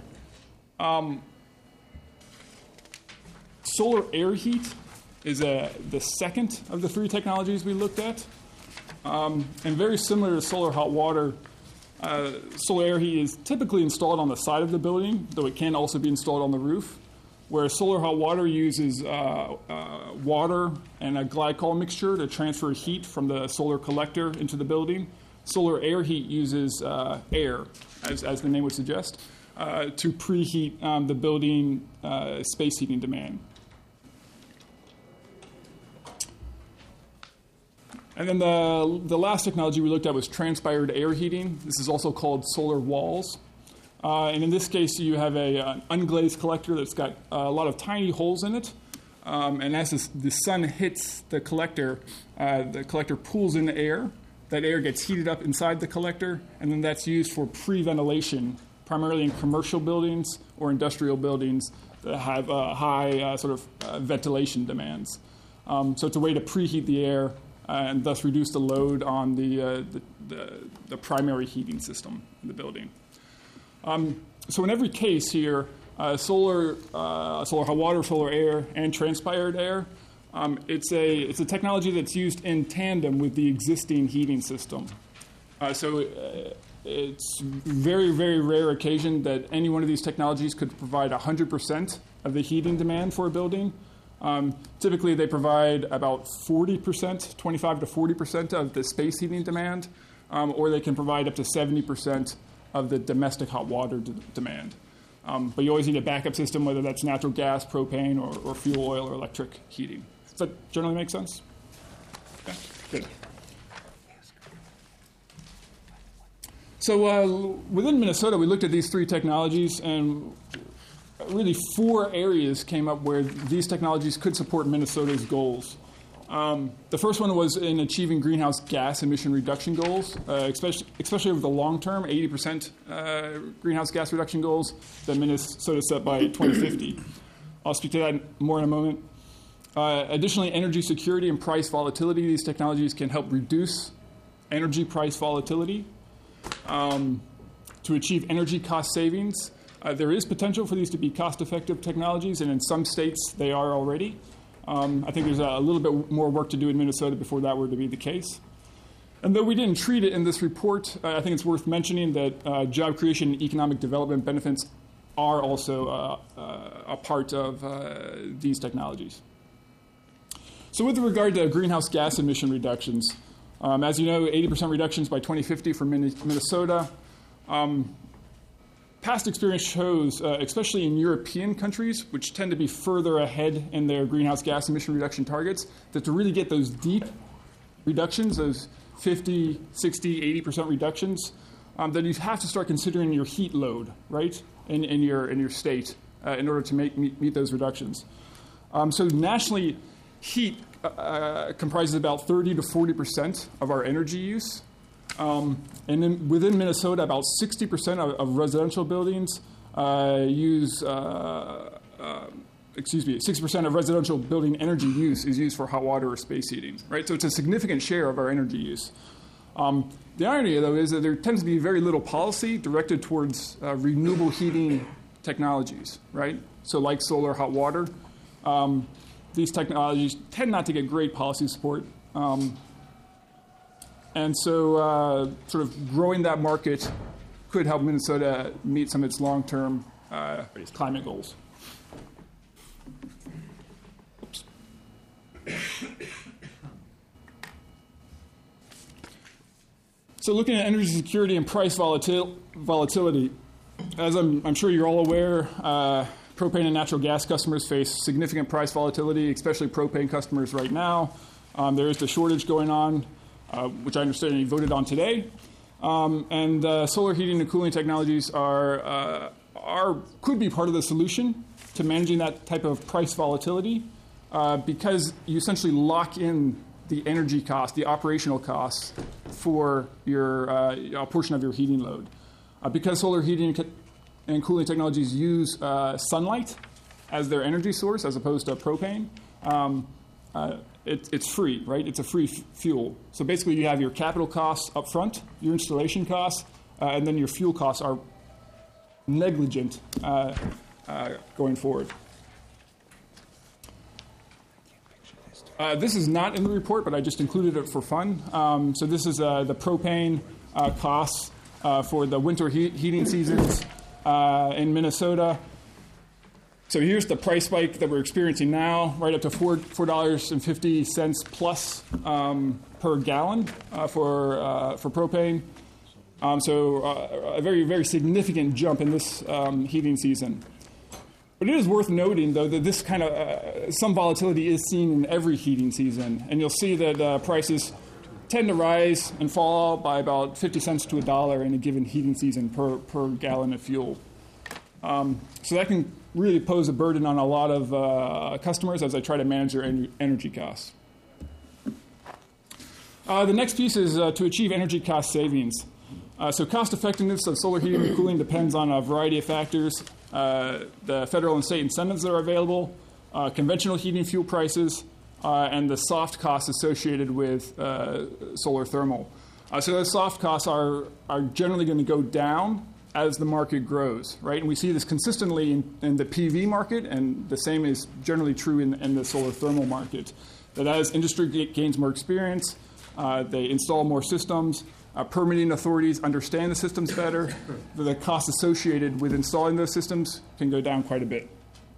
Solar air heat is the second of the 3 technologies we looked at. And very similar to solar hot water, solar air heat is typically installed on the side of the building, though it can also be installed on the roof, where solar hot water uses water and a glycol mixture to transfer heat from the solar collector into the building. Solar air heat uses air, as the name would suggest, to preheat the building space heating demand. And then the last technology we looked at was transpired air heating. This is also called solar walls. And in this case, you have an unglazed collector that's got a lot of tiny holes in it. And as the sun hits the collector pulls in the air. That air gets heated up inside the collector, and then that's used for pre-ventilation, primarily in commercial buildings or industrial buildings that have high ventilation demands. So it's a way to preheat the air and thus reduce the load on the primary heating system in the building. So in every case here, solar hot water, solar air, and transpired air, it's a technology that's used in tandem with the existing heating system. It's very, very rare occasion that any one of these technologies could provide 100% of the heating demand for a building. Typically, they provide about 40%, 25 to 40% of the space heating demand, or they can provide up to 70% of the domestic hot water demand. But you always need a backup system, whether that's natural gas, propane, or fuel oil or electric heating. Does that generally make sense? Yeah, good. So within Minnesota, we looked at these 3 technologies, and really 4 areas came up where these technologies could support Minnesota's goals. The first one was in achieving greenhouse gas emission reduction goals, especially over the long term, 80% greenhouse gas reduction goals that Minnesota set by 2050. I'll speak to that more in a moment. Additionally, energy security and price volatility. These technologies can help reduce energy price volatility. To achieve energy cost savings, there is potential for these to be cost-effective technologies, and in some states they are already. I think there's a little bit more work to do in Minnesota before that were to be the case. And though we didn't treat it in this report, I think it's worth mentioning that job creation and economic development benefits are also a part of these technologies. So with regard to greenhouse gas emission reductions, as you know, 80% reductions by 2050 for Minnesota. Past experience shows, especially in European countries, which tend to be further ahead in their greenhouse gas emission reduction targets, that to really get those deep reductions, those 50, 60, 80% reductions, then you have to start considering your heat load, right, in your state in order to meet those reductions. So nationally, heat comprises about 30 to 40% of our energy use. And then within Minnesota, about 60% of residential buildings use 60% of residential building energy use is used for hot water or space heating, right? So it's a significant share of our energy use. The irony, though, is that there tends to be very little policy directed towards renewable heating technologies, right? So like solar, hot water. These technologies tend not to get great policy support. And so sort of growing that market could help Minnesota meet some of its long-term climate goals. Oops. So looking at energy security and price volatility, as I'm sure you're all aware, propane and natural gas customers face significant price volatility, especially propane customers right now. There is the shortage going on, which I understand you voted on today. And solar heating and cooling technologies could be part of the solution to managing that type of price volatility because you essentially lock in the energy cost, the operational costs for your a portion of your heating load. Because solar heating and cooling technologies use sunlight as their energy source as opposed to propane, it's free, right? It's a free fuel. So basically you have your capital costs up front, your installation costs, and then your fuel costs are negligent going forward. This is not in the report, but I just included it for fun. So this is the propane costs for the winter heating seasons in Minnesota. So here's the price spike that we're experiencing now, right up to $4.50 plus per gallon for propane. So a very, very significant jump in this heating season. But it is worth noting, though, that this kind of some volatility is seen in every heating season, and you'll see that prices tend to rise and fall by about 50 cents to $1 in a given heating season per gallon of fuel. So that can really pose a burden on a lot of customers as they try to manage their energy costs. The next piece is to achieve energy cost savings. So cost effectiveness of solar heating and cooling depends on a variety of factors. The federal and state incentives that are available, conventional heating fuel prices, and the soft costs associated with solar thermal. So those soft costs are generally going to go down as the market grows, right? And we see this consistently in the PV market, and the same is generally true in the solar thermal market. That as industry gains more experience, they install more systems, permitting authorities understand the systems better, the costs associated with installing those systems can go down quite a bit.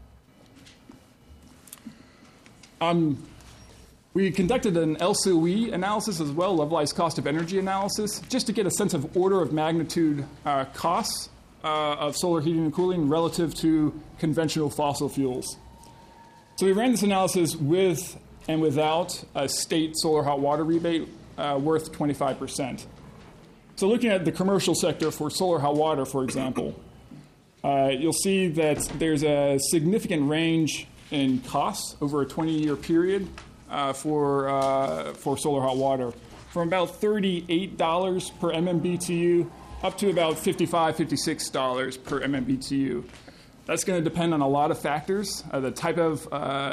We conducted an LCOE analysis as well, levelized cost of energy analysis, just to get a sense of order of magnitude costs of solar heating and cooling relative to conventional fossil fuels. So we ran this analysis with and without a state solar hot water rebate worth 25%. So looking at the commercial sector for solar hot water, for example, you'll see that there's a significant range in costs over a 20-year period for solar hot water, from about $38 per MMBTU up to about $55, $56 per MMBTU. That's going to depend on a lot of factors, the type of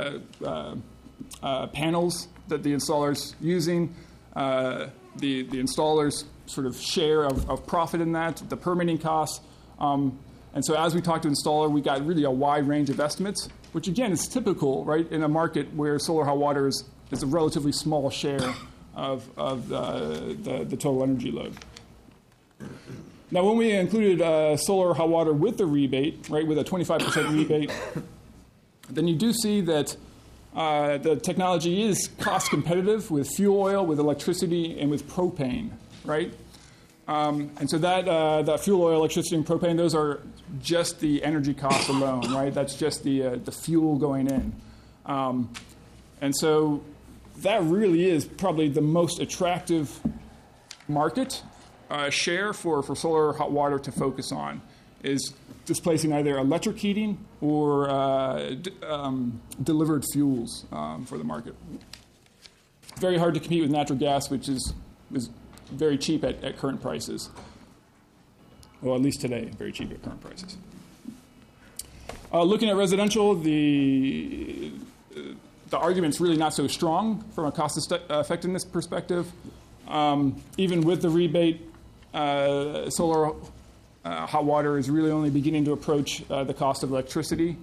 panels that the installer's using, the installer's sort of share of profit in that, the permitting costs, and And so as we talked to installer, we got really a wide range of estimates, which again is typical, right, in a market where solar hot water is a relatively small share of the total energy load. Now, when we included solar hot water with the rebate, right, with a 25% rebate, then you do see that the technology is cost competitive with fuel oil, with electricity, and with propane, right? And so that fuel oil, electricity, and propane, those are just the energy costs alone, right? That's just the fuel going in. And so that really is probably the most attractive market share for solar hot water to focus on, is displacing either electric heating or delivered fuels for the market. Very hard to compete with natural gas, which is very cheap at current prices. Well, at least today, very cheap at current prices. Looking at residential, the argument's really not so strong from a cost effectiveness perspective. Even with the rebate, solar hot water is really only beginning to approach the cost of electricity.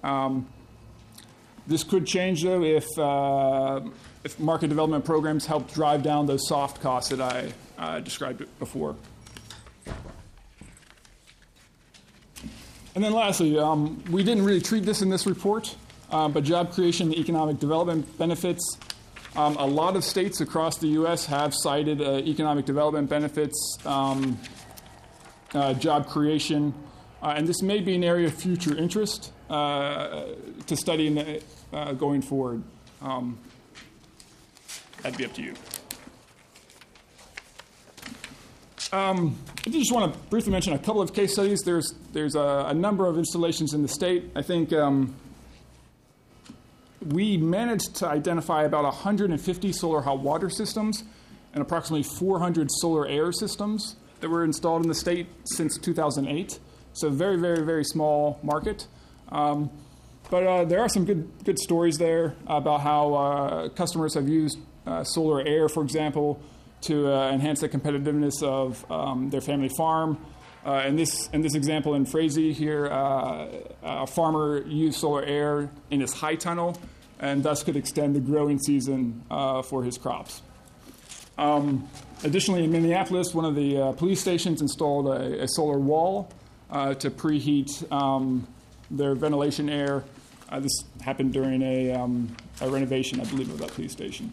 This could change, though, if market development programs help drive down those soft costs that I described before. And then lastly, we didn't really treat this in this report, but job creation and economic development benefits. A lot of states across the U.S. have cited economic development benefits, job creation, and this may be an area of future interest to study going forward. That'd be up to you. I just want to briefly mention a couple of case studies. There's a number of installations in the state. I think we managed to identify about 150 solar hot water systems and approximately 400 solar air systems that were installed in the state since 2008. So very, very, very small market. But there are some good stories there about how customers have used solar air, for example, to enhance the competitiveness of their family farm. In this example in Frazee here, a farmer used solar air in his high tunnel and thus could extend the growing season for his crops. Additionally, in Minneapolis, one of the police stations installed a solar wall to preheat their ventilation air. This happened during a renovation, I believe, of that police station.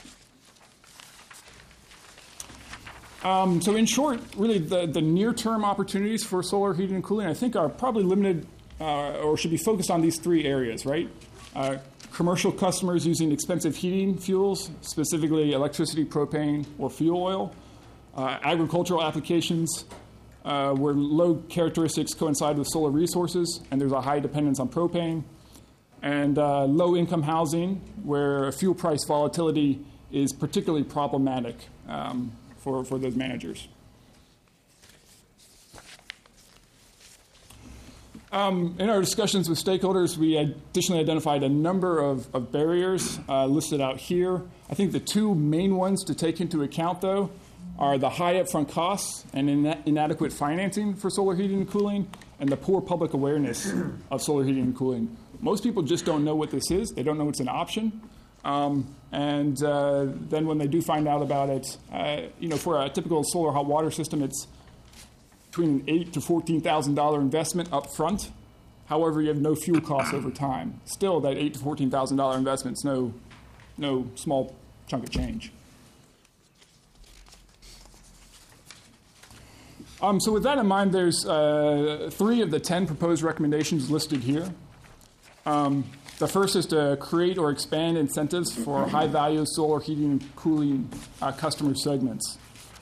So in short, really the near-term opportunities for solar heating and cooling, I think, are probably limited or should be focused on these three areas, right? Commercial customers using expensive heating fuels, specifically electricity, propane, or fuel oil. Agricultural applications where load characteristics coincide with solar resources, and there's a high dependence on propane. And low-income housing, where fuel price volatility is particularly problematic for those managers. In our discussions with stakeholders, we additionally identified a number of barriers listed out here. I think the two main ones to take into account, though, are the high upfront costs and inadequate financing for solar heating and cooling, and the poor public awareness of solar heating and cooling. Most people just don't know what this is. They don't know it's an option. And then when they do find out about it, for a typical solar hot water system, it's between an $8,000 to $14,000 investment up front. However, you have no fuel costs over time. Still, that $8,000 to $14,000 investment is no small chunk of change. So with that in mind, there's 3 of the 10 proposed recommendations listed here. The first is to create or expand incentives for high-value solar heating and cooling customer segments.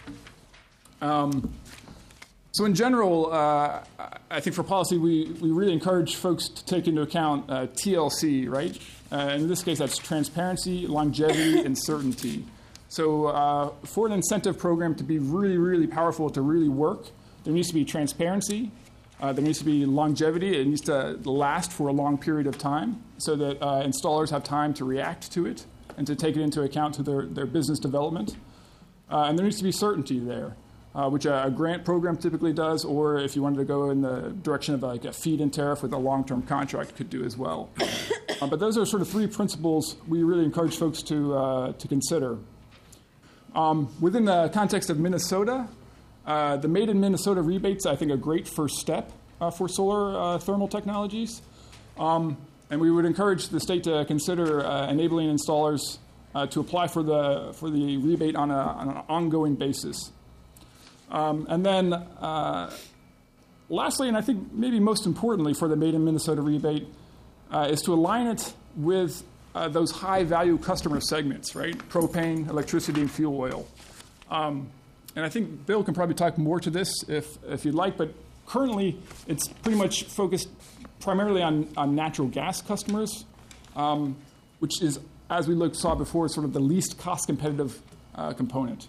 So in general, I think for policy, we really encourage folks to take into account TLC, right? In this case, that's transparency, longevity, and certainty. So for an incentive program to be really, really powerful, to really work, there needs to be transparency. There needs to be longevity. It needs to last for a long period of time so that installers have time to react to it and to take it into account to their business development. And there needs to be certainty there. which a grant program typically does, or if you wanted to go in the direction of like a feed-in tariff with a long-term contract could do as well. But those are sort of three principles we really encourage folks to consider. Within the context of Minnesota, the Made in Minnesota rebates, I think, are a great first step for solar thermal technologies. And we would encourage the state to consider enabling installers to apply for the rebate on an ongoing basis. And then lastly, and I think maybe most importantly for the Made in Minnesota rebate, is to align it with those high-value customer segments, right? Propane, electricity, and fuel oil. And I think Bill can probably talk more to this if you'd like, but currently it's pretty much focused primarily on natural gas customers, which is, as we saw before, sort of the least cost-competitive component.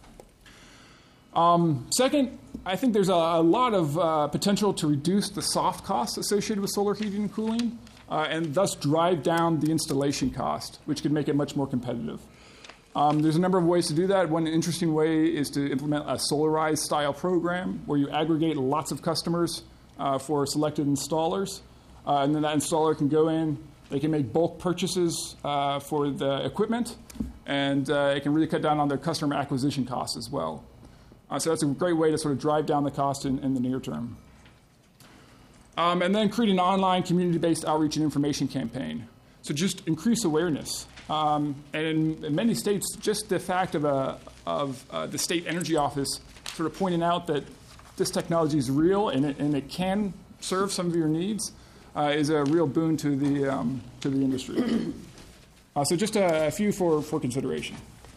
Second, I think there's a lot of potential to reduce the soft costs associated with solar heating and cooling, and thus drive down the installation cost, which could make it much more competitive. There's a number of ways to do that. One interesting way is to implement a Solarize style program where you aggregate lots of customers for selected installers, and then that installer can go in, they can make bulk purchases for the equipment, and it can really cut down on their customer acquisition costs as well. So that's a great way to sort of drive down the cost in the near term. And then create an online community-based outreach and information campaign. So just increase awareness. And in many states, just the fact of the state energy office sort of pointing out that this technology is real and it can serve some of your needs is a real boon to the industry. So just a few for consideration.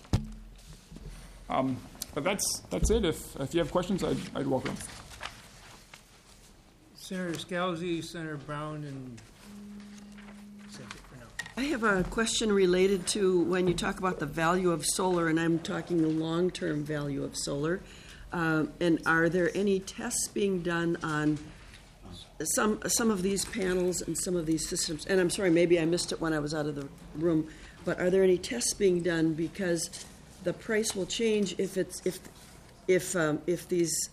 But that's it. If you have questions, I'd welcome. Senator Scalzi, Senator Brown, and that's it for now. I have a question related to when you talk about the value of solar, and I'm talking the long-term value of solar. And are there any tests being done on some of these panels and some of these systems? And I'm sorry, maybe I missed it when I was out of the room, but are there any tests being done because the price will change if these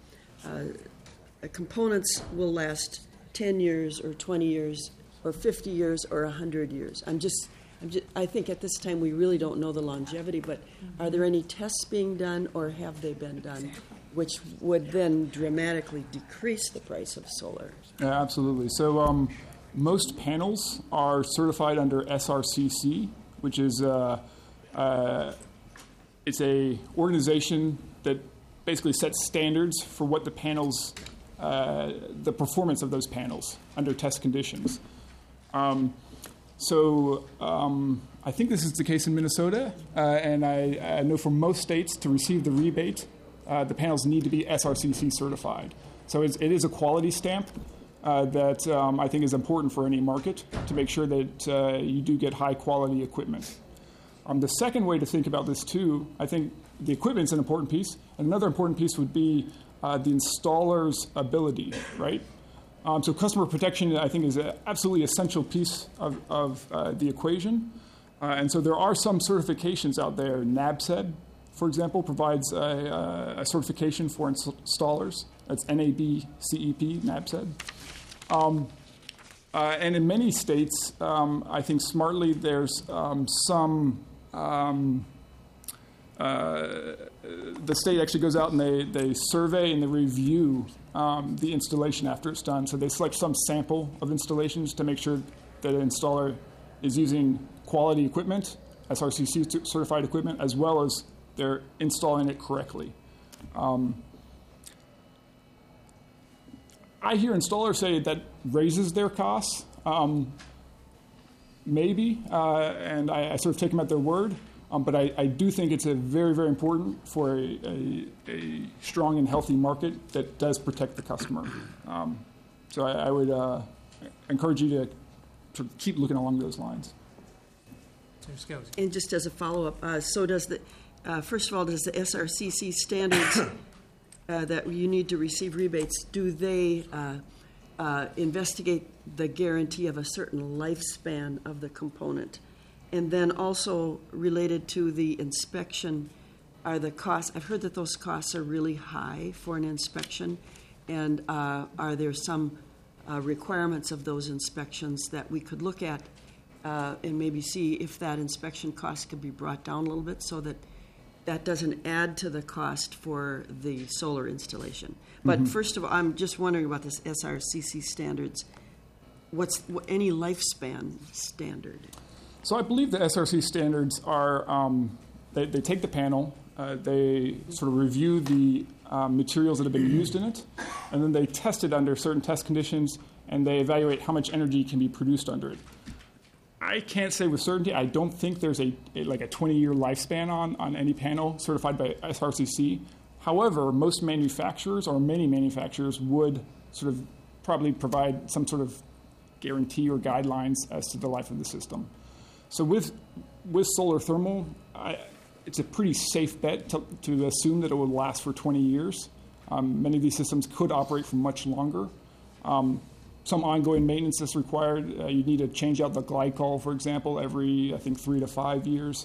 components will last 10 years or 20 years or 50 years or 100 years? I think at this time we really don't know the longevity, but are there any tests being done or have they been done which would then dramatically decrease the price of solar? Yeah, absolutely. So most panels are certified under SRCC, which is it's a organization that basically sets standards for what the panels, the performance of those panels under test conditions. So I think this is the case in Minnesota, and I know for most states to receive the rebate, the panels need to be SRCC certified. So it is a quality stamp that I think is important for any market to make sure that you do get high quality equipment. The second way to think about this too, I think the equipment's an important piece, and another important piece would be the installer's ability, right? So customer protection, I think, is an absolutely essential piece of the equation. And so there are some certifications out there. NABCEP, for example, provides a certification for installers. That's NABCEP, NABCEP. And in many states, I think smartly, there's some... the state actually goes out and they survey and they review the installation after it's done. So they select some sample of installations to make sure that an installer is using quality equipment, SRCC certified equipment, as well as they're installing it correctly. I hear installers say that raises their costs. Maybe, and I sort of take them at their word. But I do think it's a very, very important for a strong and healthy market that does protect the customer. So I would encourage you to keep looking along those lines. And just as a follow-up, so does first of all, does the SRCC standards that you need to receive rebates, do they investigate the guarantee of a certain lifespan of the component? And then also related to the inspection, are the costs, I've heard that those costs are really high for an inspection, and are there some requirements of those inspections that we could look at and maybe see if that inspection cost could be brought down a little bit so that that doesn't add to the cost for the solar installation. But first of all, I'm just wondering about this SRCC standards. What's any lifespan standard? So I believe the SRC standards are, they take the panel, they sort of review the materials that have been used in it, and then they test it under certain test conditions, and they evaluate how much energy can be produced under it. I can't say with certainty. I don't think there's a 20-year lifespan on any panel certified by SRCC. However, most manufacturers, or many manufacturers, would sort of probably provide some sort of guarantee or guidelines as to the life of the system. So with solar thermal, it's a pretty safe bet to assume that it will last for 20 years. Many of these systems could operate for much longer. Some ongoing maintenance is required. You need to change out the glycol, for example, every, I think, 3 to 5 years.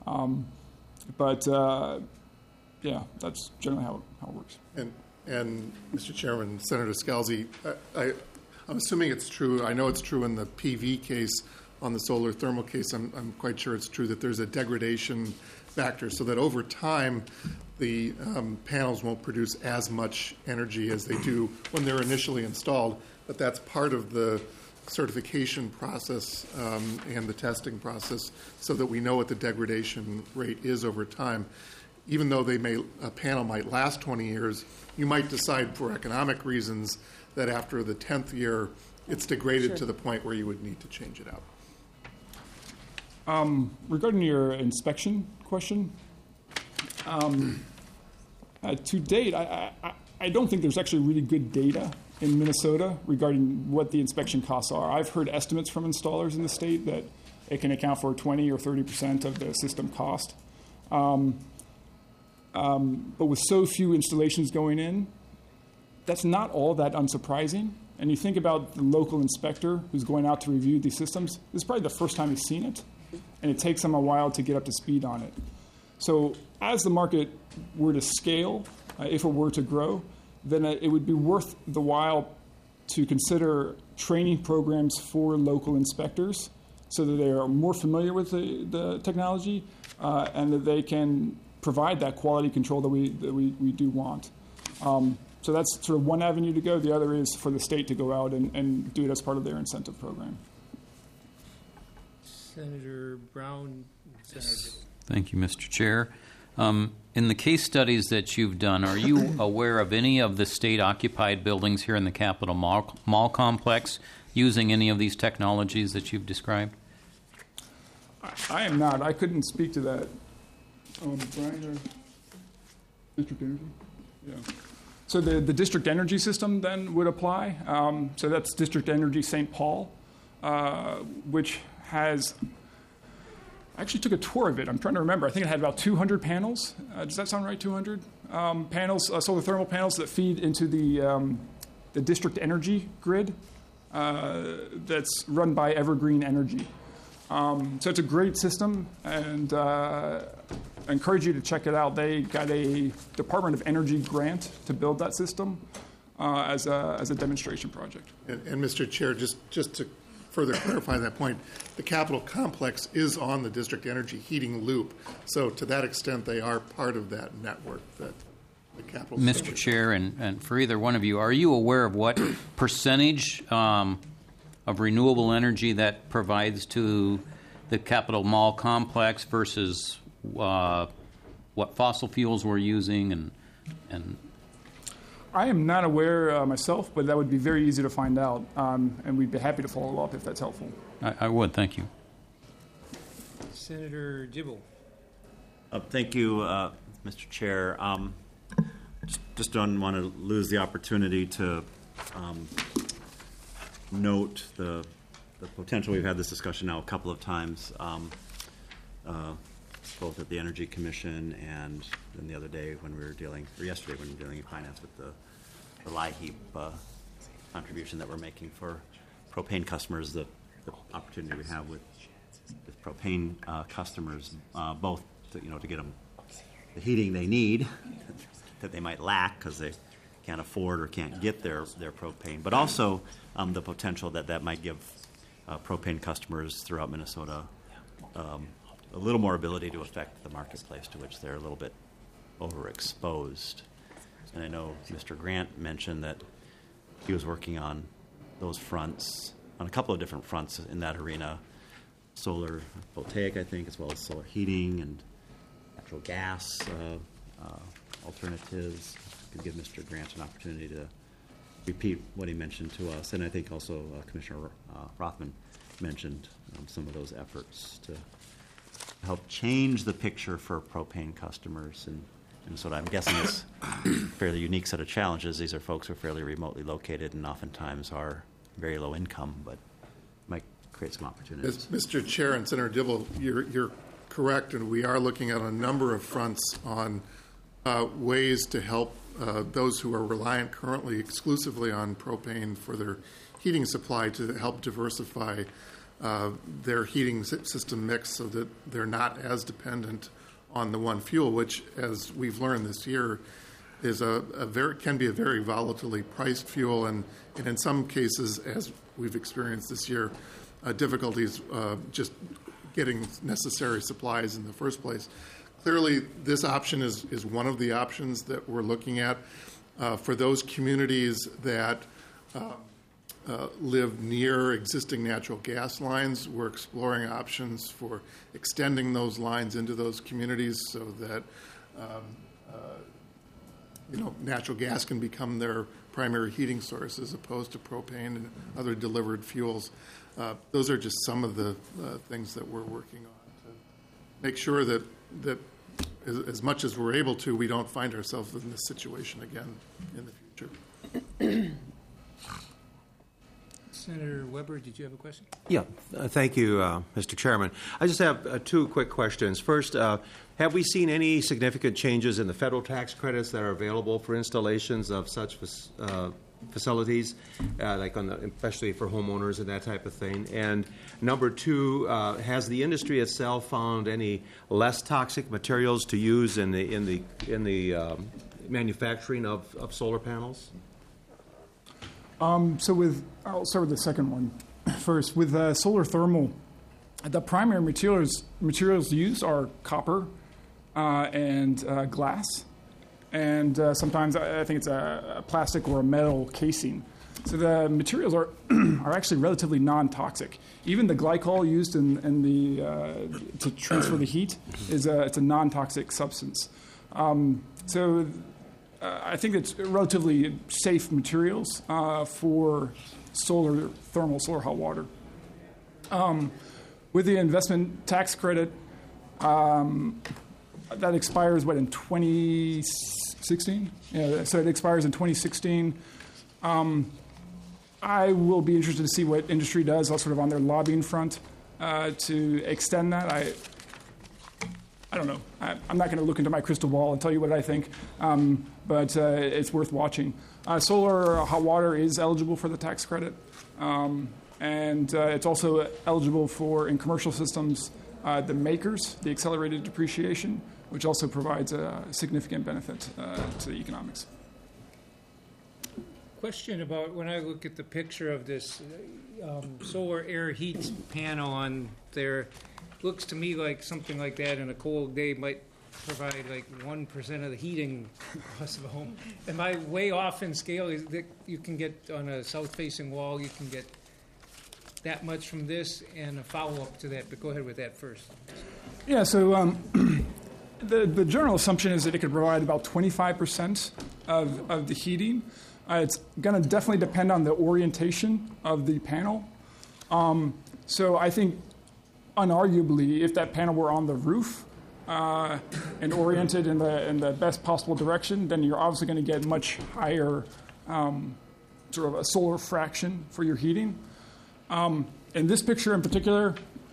Yeah, that's generally how it works. And Mr. Chairman, Senator Scalzi, I'm assuming it's true. I know it's true in the PV case. On the solar thermal case, I'm quite sure it's true that there's a degradation factor, so that over time the panels won't produce as much energy as they do when they're initially installed. But that's part of the certification process and the testing process, so that we know what the degradation rate is over time. Even though a panel might last 20 years, you might decide for economic reasons that after the 10th year, it's degraded to the point where you would need to change it out. Regarding your inspection question, to date, I don't think there's actually really good data in Minnesota regarding what the inspection costs are. I've heard estimates from installers in the state that it can account for 20 or 30% of the system cost. But with so few installations going in, that's not all that unsurprising. And you think about the local inspector who's going out to review these systems, this is probably the first time he's seen it, and it takes them a while to get up to speed on it. So as the market were to scale, if it were to grow, then it would be worth the while to consider training programs for local inspectors so that they are more familiar with the technology and that they can provide that quality control that we do want. So that's sort of one avenue to go. The other is for the state to go out and do it as part of their incentive program. Senator Brown. Thank you, Mr. Chair. In the case studies that you've done, are you aware of any of the state-occupied buildings here in the Capitol Mall complex using any of these technologies that you've described? I am not. I couldn't speak to that. Brian or District Energy? Yeah. So the District Energy system then would apply. So that's District Energy St. Paul, which has... I actually took a tour of it. I'm trying to remember. I think it had about 200 panels. Does that sound right, 200? Panels, solar thermal panels that feed into the district energy grid that's run by Evergreen Energy. So it's a great system, and I encourage you to check it out. They got a Department of Energy grant to build that system as a demonstration project. And Mr. Chair, just to further clarify that point, the Capitol complex is on the district energy heating loop. So to that extent, they are part of that network that the Capitol... Mr. Chair, and for either one of you, are you aware of what percentage of renewable energy that provides to the Capitol Mall complex versus what fossil fuels we're using and I am not aware myself, but that would be very easy to find out, and we'd be happy to follow up if that's helpful. I would. Thank you. Senator Jibble. Thank you, Mr. Chair. Just don't want to lose the opportunity to note the potential. We've had this discussion now a couple of times, both at the Energy Commission and then the other day when we were dealing, or yesterday when we were dealing in finance with the LIHEAP contribution that we're making for propane customers, the opportunity we have with propane customers, both to get them the heating they need that they might lack because they can't afford or can't get their propane, but also the potential that might give propane customers throughout Minnesota a little more ability to affect the marketplace to which they're a little bit overexposed. And I know Mr. Grant mentioned that he was working on those fronts, on a couple of different fronts in that arena, solar voltaic, I think, as well as solar heating and natural gas alternatives. Could give Mr. Grant an opportunity to repeat what he mentioned to us. And I think also Commissioner Rothman mentioned some of those efforts to help change the picture for propane customers. And so I'm guessing it's a fairly unique set of challenges. These are folks who are fairly remotely located and oftentimes are very low income, but might create some opportunities. Mr. Chair and Senator Dibble, you're correct, and we are looking at a number of fronts on ways to help those who are reliant currently exclusively on propane for their heating supply to help diversify their heating system mix so that they're not as dependent on the one fuel, which, as we've learned this year, is can be a very volatilely priced fuel, and in some cases, as we've experienced this year, difficulties just getting necessary supplies in the first place. Clearly, this option is one of the options that we're looking at for those communities that live near existing natural gas lines. We're exploring options for extending those lines into those communities so that natural gas can become their primary heating source as opposed to propane and other delivered fuels. Those are just some of the things that we're working on to make sure that as much as we're able to, we don't find ourselves in this situation again in the future. Senator Weber, did you have a question? Yeah, thank you, Mr. Chairman. I just have two quick questions. First, have we seen any significant changes in the federal tax credits that are available for installations of such facilities, especially for homeowners and that type of thing? And number two, has the industry itself found any less toxic materials to use in the manufacturing of solar panels? I'll start with the second one first. With solar thermal, the primary materials used are copper and glass, and sometimes I think it's a plastic or a metal casing. So the materials are actually relatively non-toxic. Even the glycol used to transfer the heat it's a non-toxic substance. I think it's relatively safe materials for solar hot water. With the investment tax credit, that expires, in 2016? Yeah, so it expires in 2016. I will be interested to see what industry does, sort of on their lobbying front, to extend that. I don't know. I'm not going to look into my crystal ball and tell you what I think, but it's worth watching. Solar hot water is eligible for the tax credit, and it's also eligible for, in commercial systems, the makers, the accelerated depreciation, which also provides a significant benefit to the economics. Question about when I look at the picture of this solar air heat panel on there, looks to me like something like that in a cold day might provide 1% of the heating cost of a home. Am I way off in scale? Is that you can get on a south-facing wall, you can get that much from this, and a follow-up to that, but go ahead with that first. Yeah, so the general assumption is that it could provide about 25% of the heating. It's going to definitely depend on the orientation of the panel. So I think, unarguably, if that panel were on the roof and oriented in the best possible direction, then you're obviously going to get much higher sort of a solar fraction for your heating. In this picture in particular,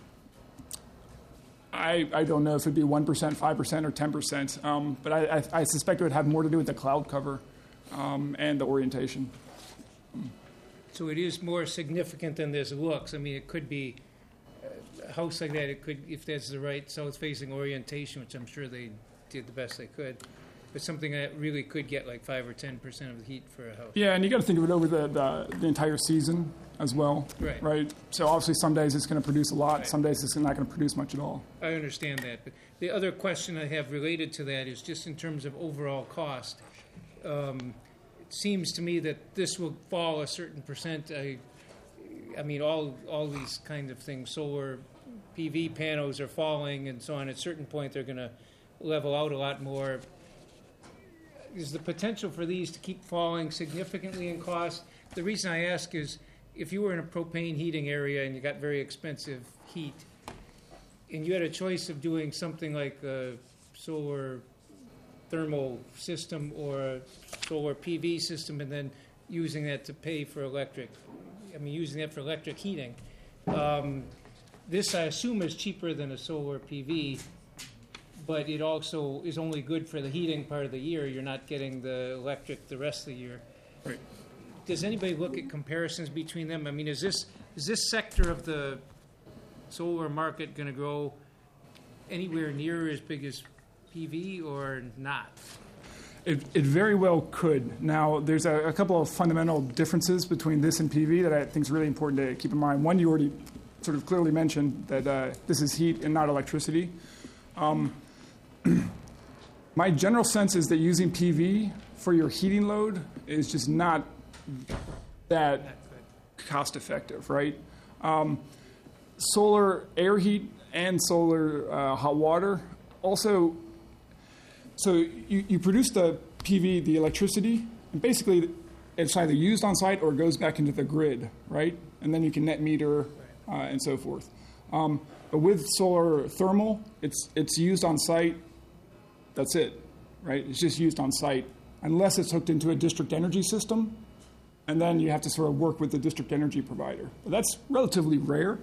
I don't know if it'd be 1%, 5%, or 10%, but I suspect it would have more to do with the cloud cover and the orientation. So it is more significant than this looks. I mean, it could be a house like that. It could, if that's the right south-facing orientation, which I'm sure they did the best they could. But something that really could get like 5 or 10% of the heat for a house. Yeah, and you got to think of it over the entire season as well. Right. So obviously some days it's going to produce a lot, Right. some days it's not going to produce much at all. I understand that. But the other question I have related to that is just in terms of overall cost. It seems to me that this will fall a certain percent. I mean, all these kind of things, solar PV panels are falling and so on. At a certain point, they're going to level out a lot more. Is the potential for these to keep falling significantly in cost? The reason I ask is if you were in a propane heating area and you got very expensive heat, and you had a choice of doing something like a solar thermal system or a solar PV system and then using that to pay for using that for electric heating. This, I assume, is cheaper than a solar PV, but it also is only good for the heating part of the year. You're not getting the electric the rest of the year. Right. Does anybody look at comparisons between them? I mean, is this sector of the solar market going to grow anywhere near as big as PV or not? It very well could. Now, there's a couple of fundamental differences between this and PV that I think is really important to keep in mind. One, you already sort of clearly mentioned that this is heat and not electricity. My general sense is that using PV for your heating load is just not that cost effective, right? Solar air heat and solar hot water also. So you produce the PV, the electricity, and basically it's either used on site or it goes back into the grid, right? And then you can net meter and so forth. But with solar thermal, it's used on site. That's it, right? It's just used on site, unless it's hooked into a district energy system, and then you have to sort of work with the district energy provider. But that's relatively rare.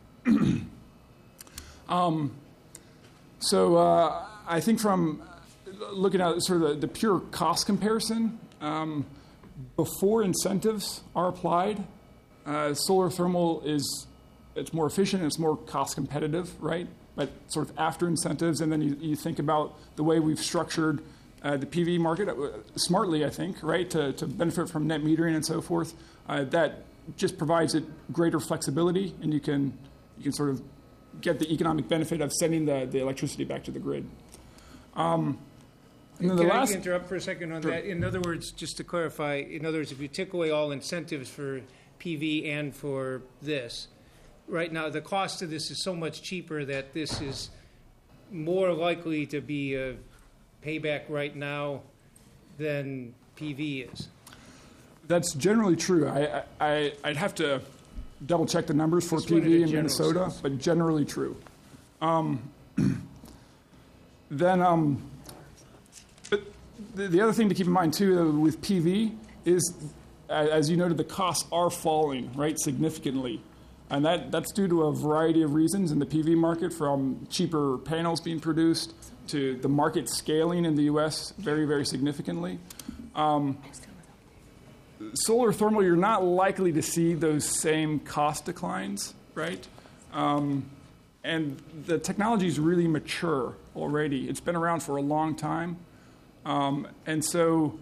So I think from looking at sort of the pure cost comparison, before incentives are applied, solar thermal it's more efficient, it's more cost competitive, right? But sort of after incentives, and then you think about the way we've structured the PV market smartly, I think, right, to benefit from net metering and so forth. That just provides it greater flexibility, and you can sort of get the economic benefit of sending the electricity back to the grid. And then Can I interrupt for a second on that? In other words, just to clarify, if you took away all incentives for PV and for this, right now the cost of this is so much cheaper that this is more likely to be a payback right now than PV is. That's generally true. I'd have to double check the numbers for PV in Minnesota, but generally true. But the other thing to keep in mind too with PV is, as you noted, the costs are falling, right, significantly. And that's due to a variety of reasons in the PV market, from cheaper panels being produced to the market scaling in the U.S. very, very significantly. Solar thermal, you're not likely to see those same cost declines, right? And the technology is really mature already. It's been around for a long time. And so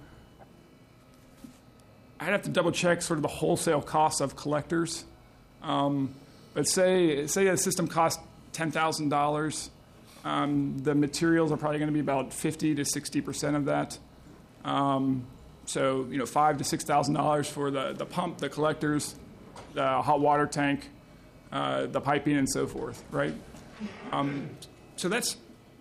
I'd have to double check sort of the wholesale costs of collectors. But say a system costs $10,000, the materials are probably going to be about 50 to 60% of that. So $5,000 to $6,000 for the pump, the collectors, the hot water tank, the piping, and so forth, right? So that's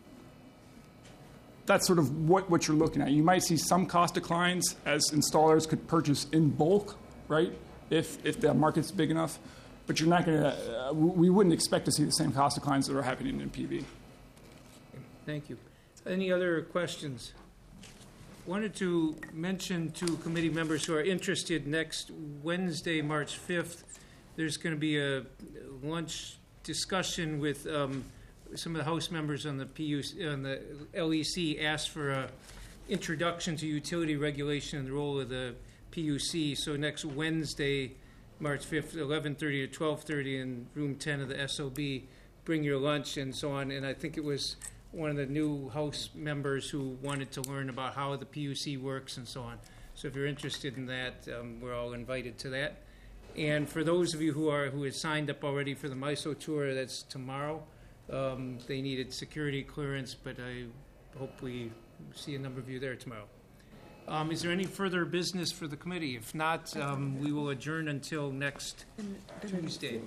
sort of what you're looking at. You might see some cost declines as installers could purchase in bulk, right? If the market's big enough. But you're not going to. We wouldn't expect to see the same cost declines that are happening in PV. Thank you. Any other questions? Wanted to mention to committee members who are interested, next Wednesday, March 5th, there's going to be a lunch discussion with some of the House members on the on the LEC. Asked for a introduction to utility regulation and the role of the PUC. So next Wednesday, March 5th, 11:30 to 12:30 in room 10 of the SOB. Bring your lunch and so on. And I think it was one of the new House members who wanted to learn about how the PUC works and so on. So if you're interested in that, we're all invited to that. And for those of you who have signed up already for the MISO tour, that's tomorrow. They needed security clearance, but I hope we see a number of you there tomorrow. Is there any further business for the committee? If not, we will adjourn until next Tuesday.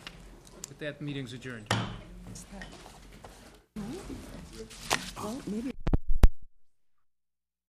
With that, meeting's adjourned. Well, maybe.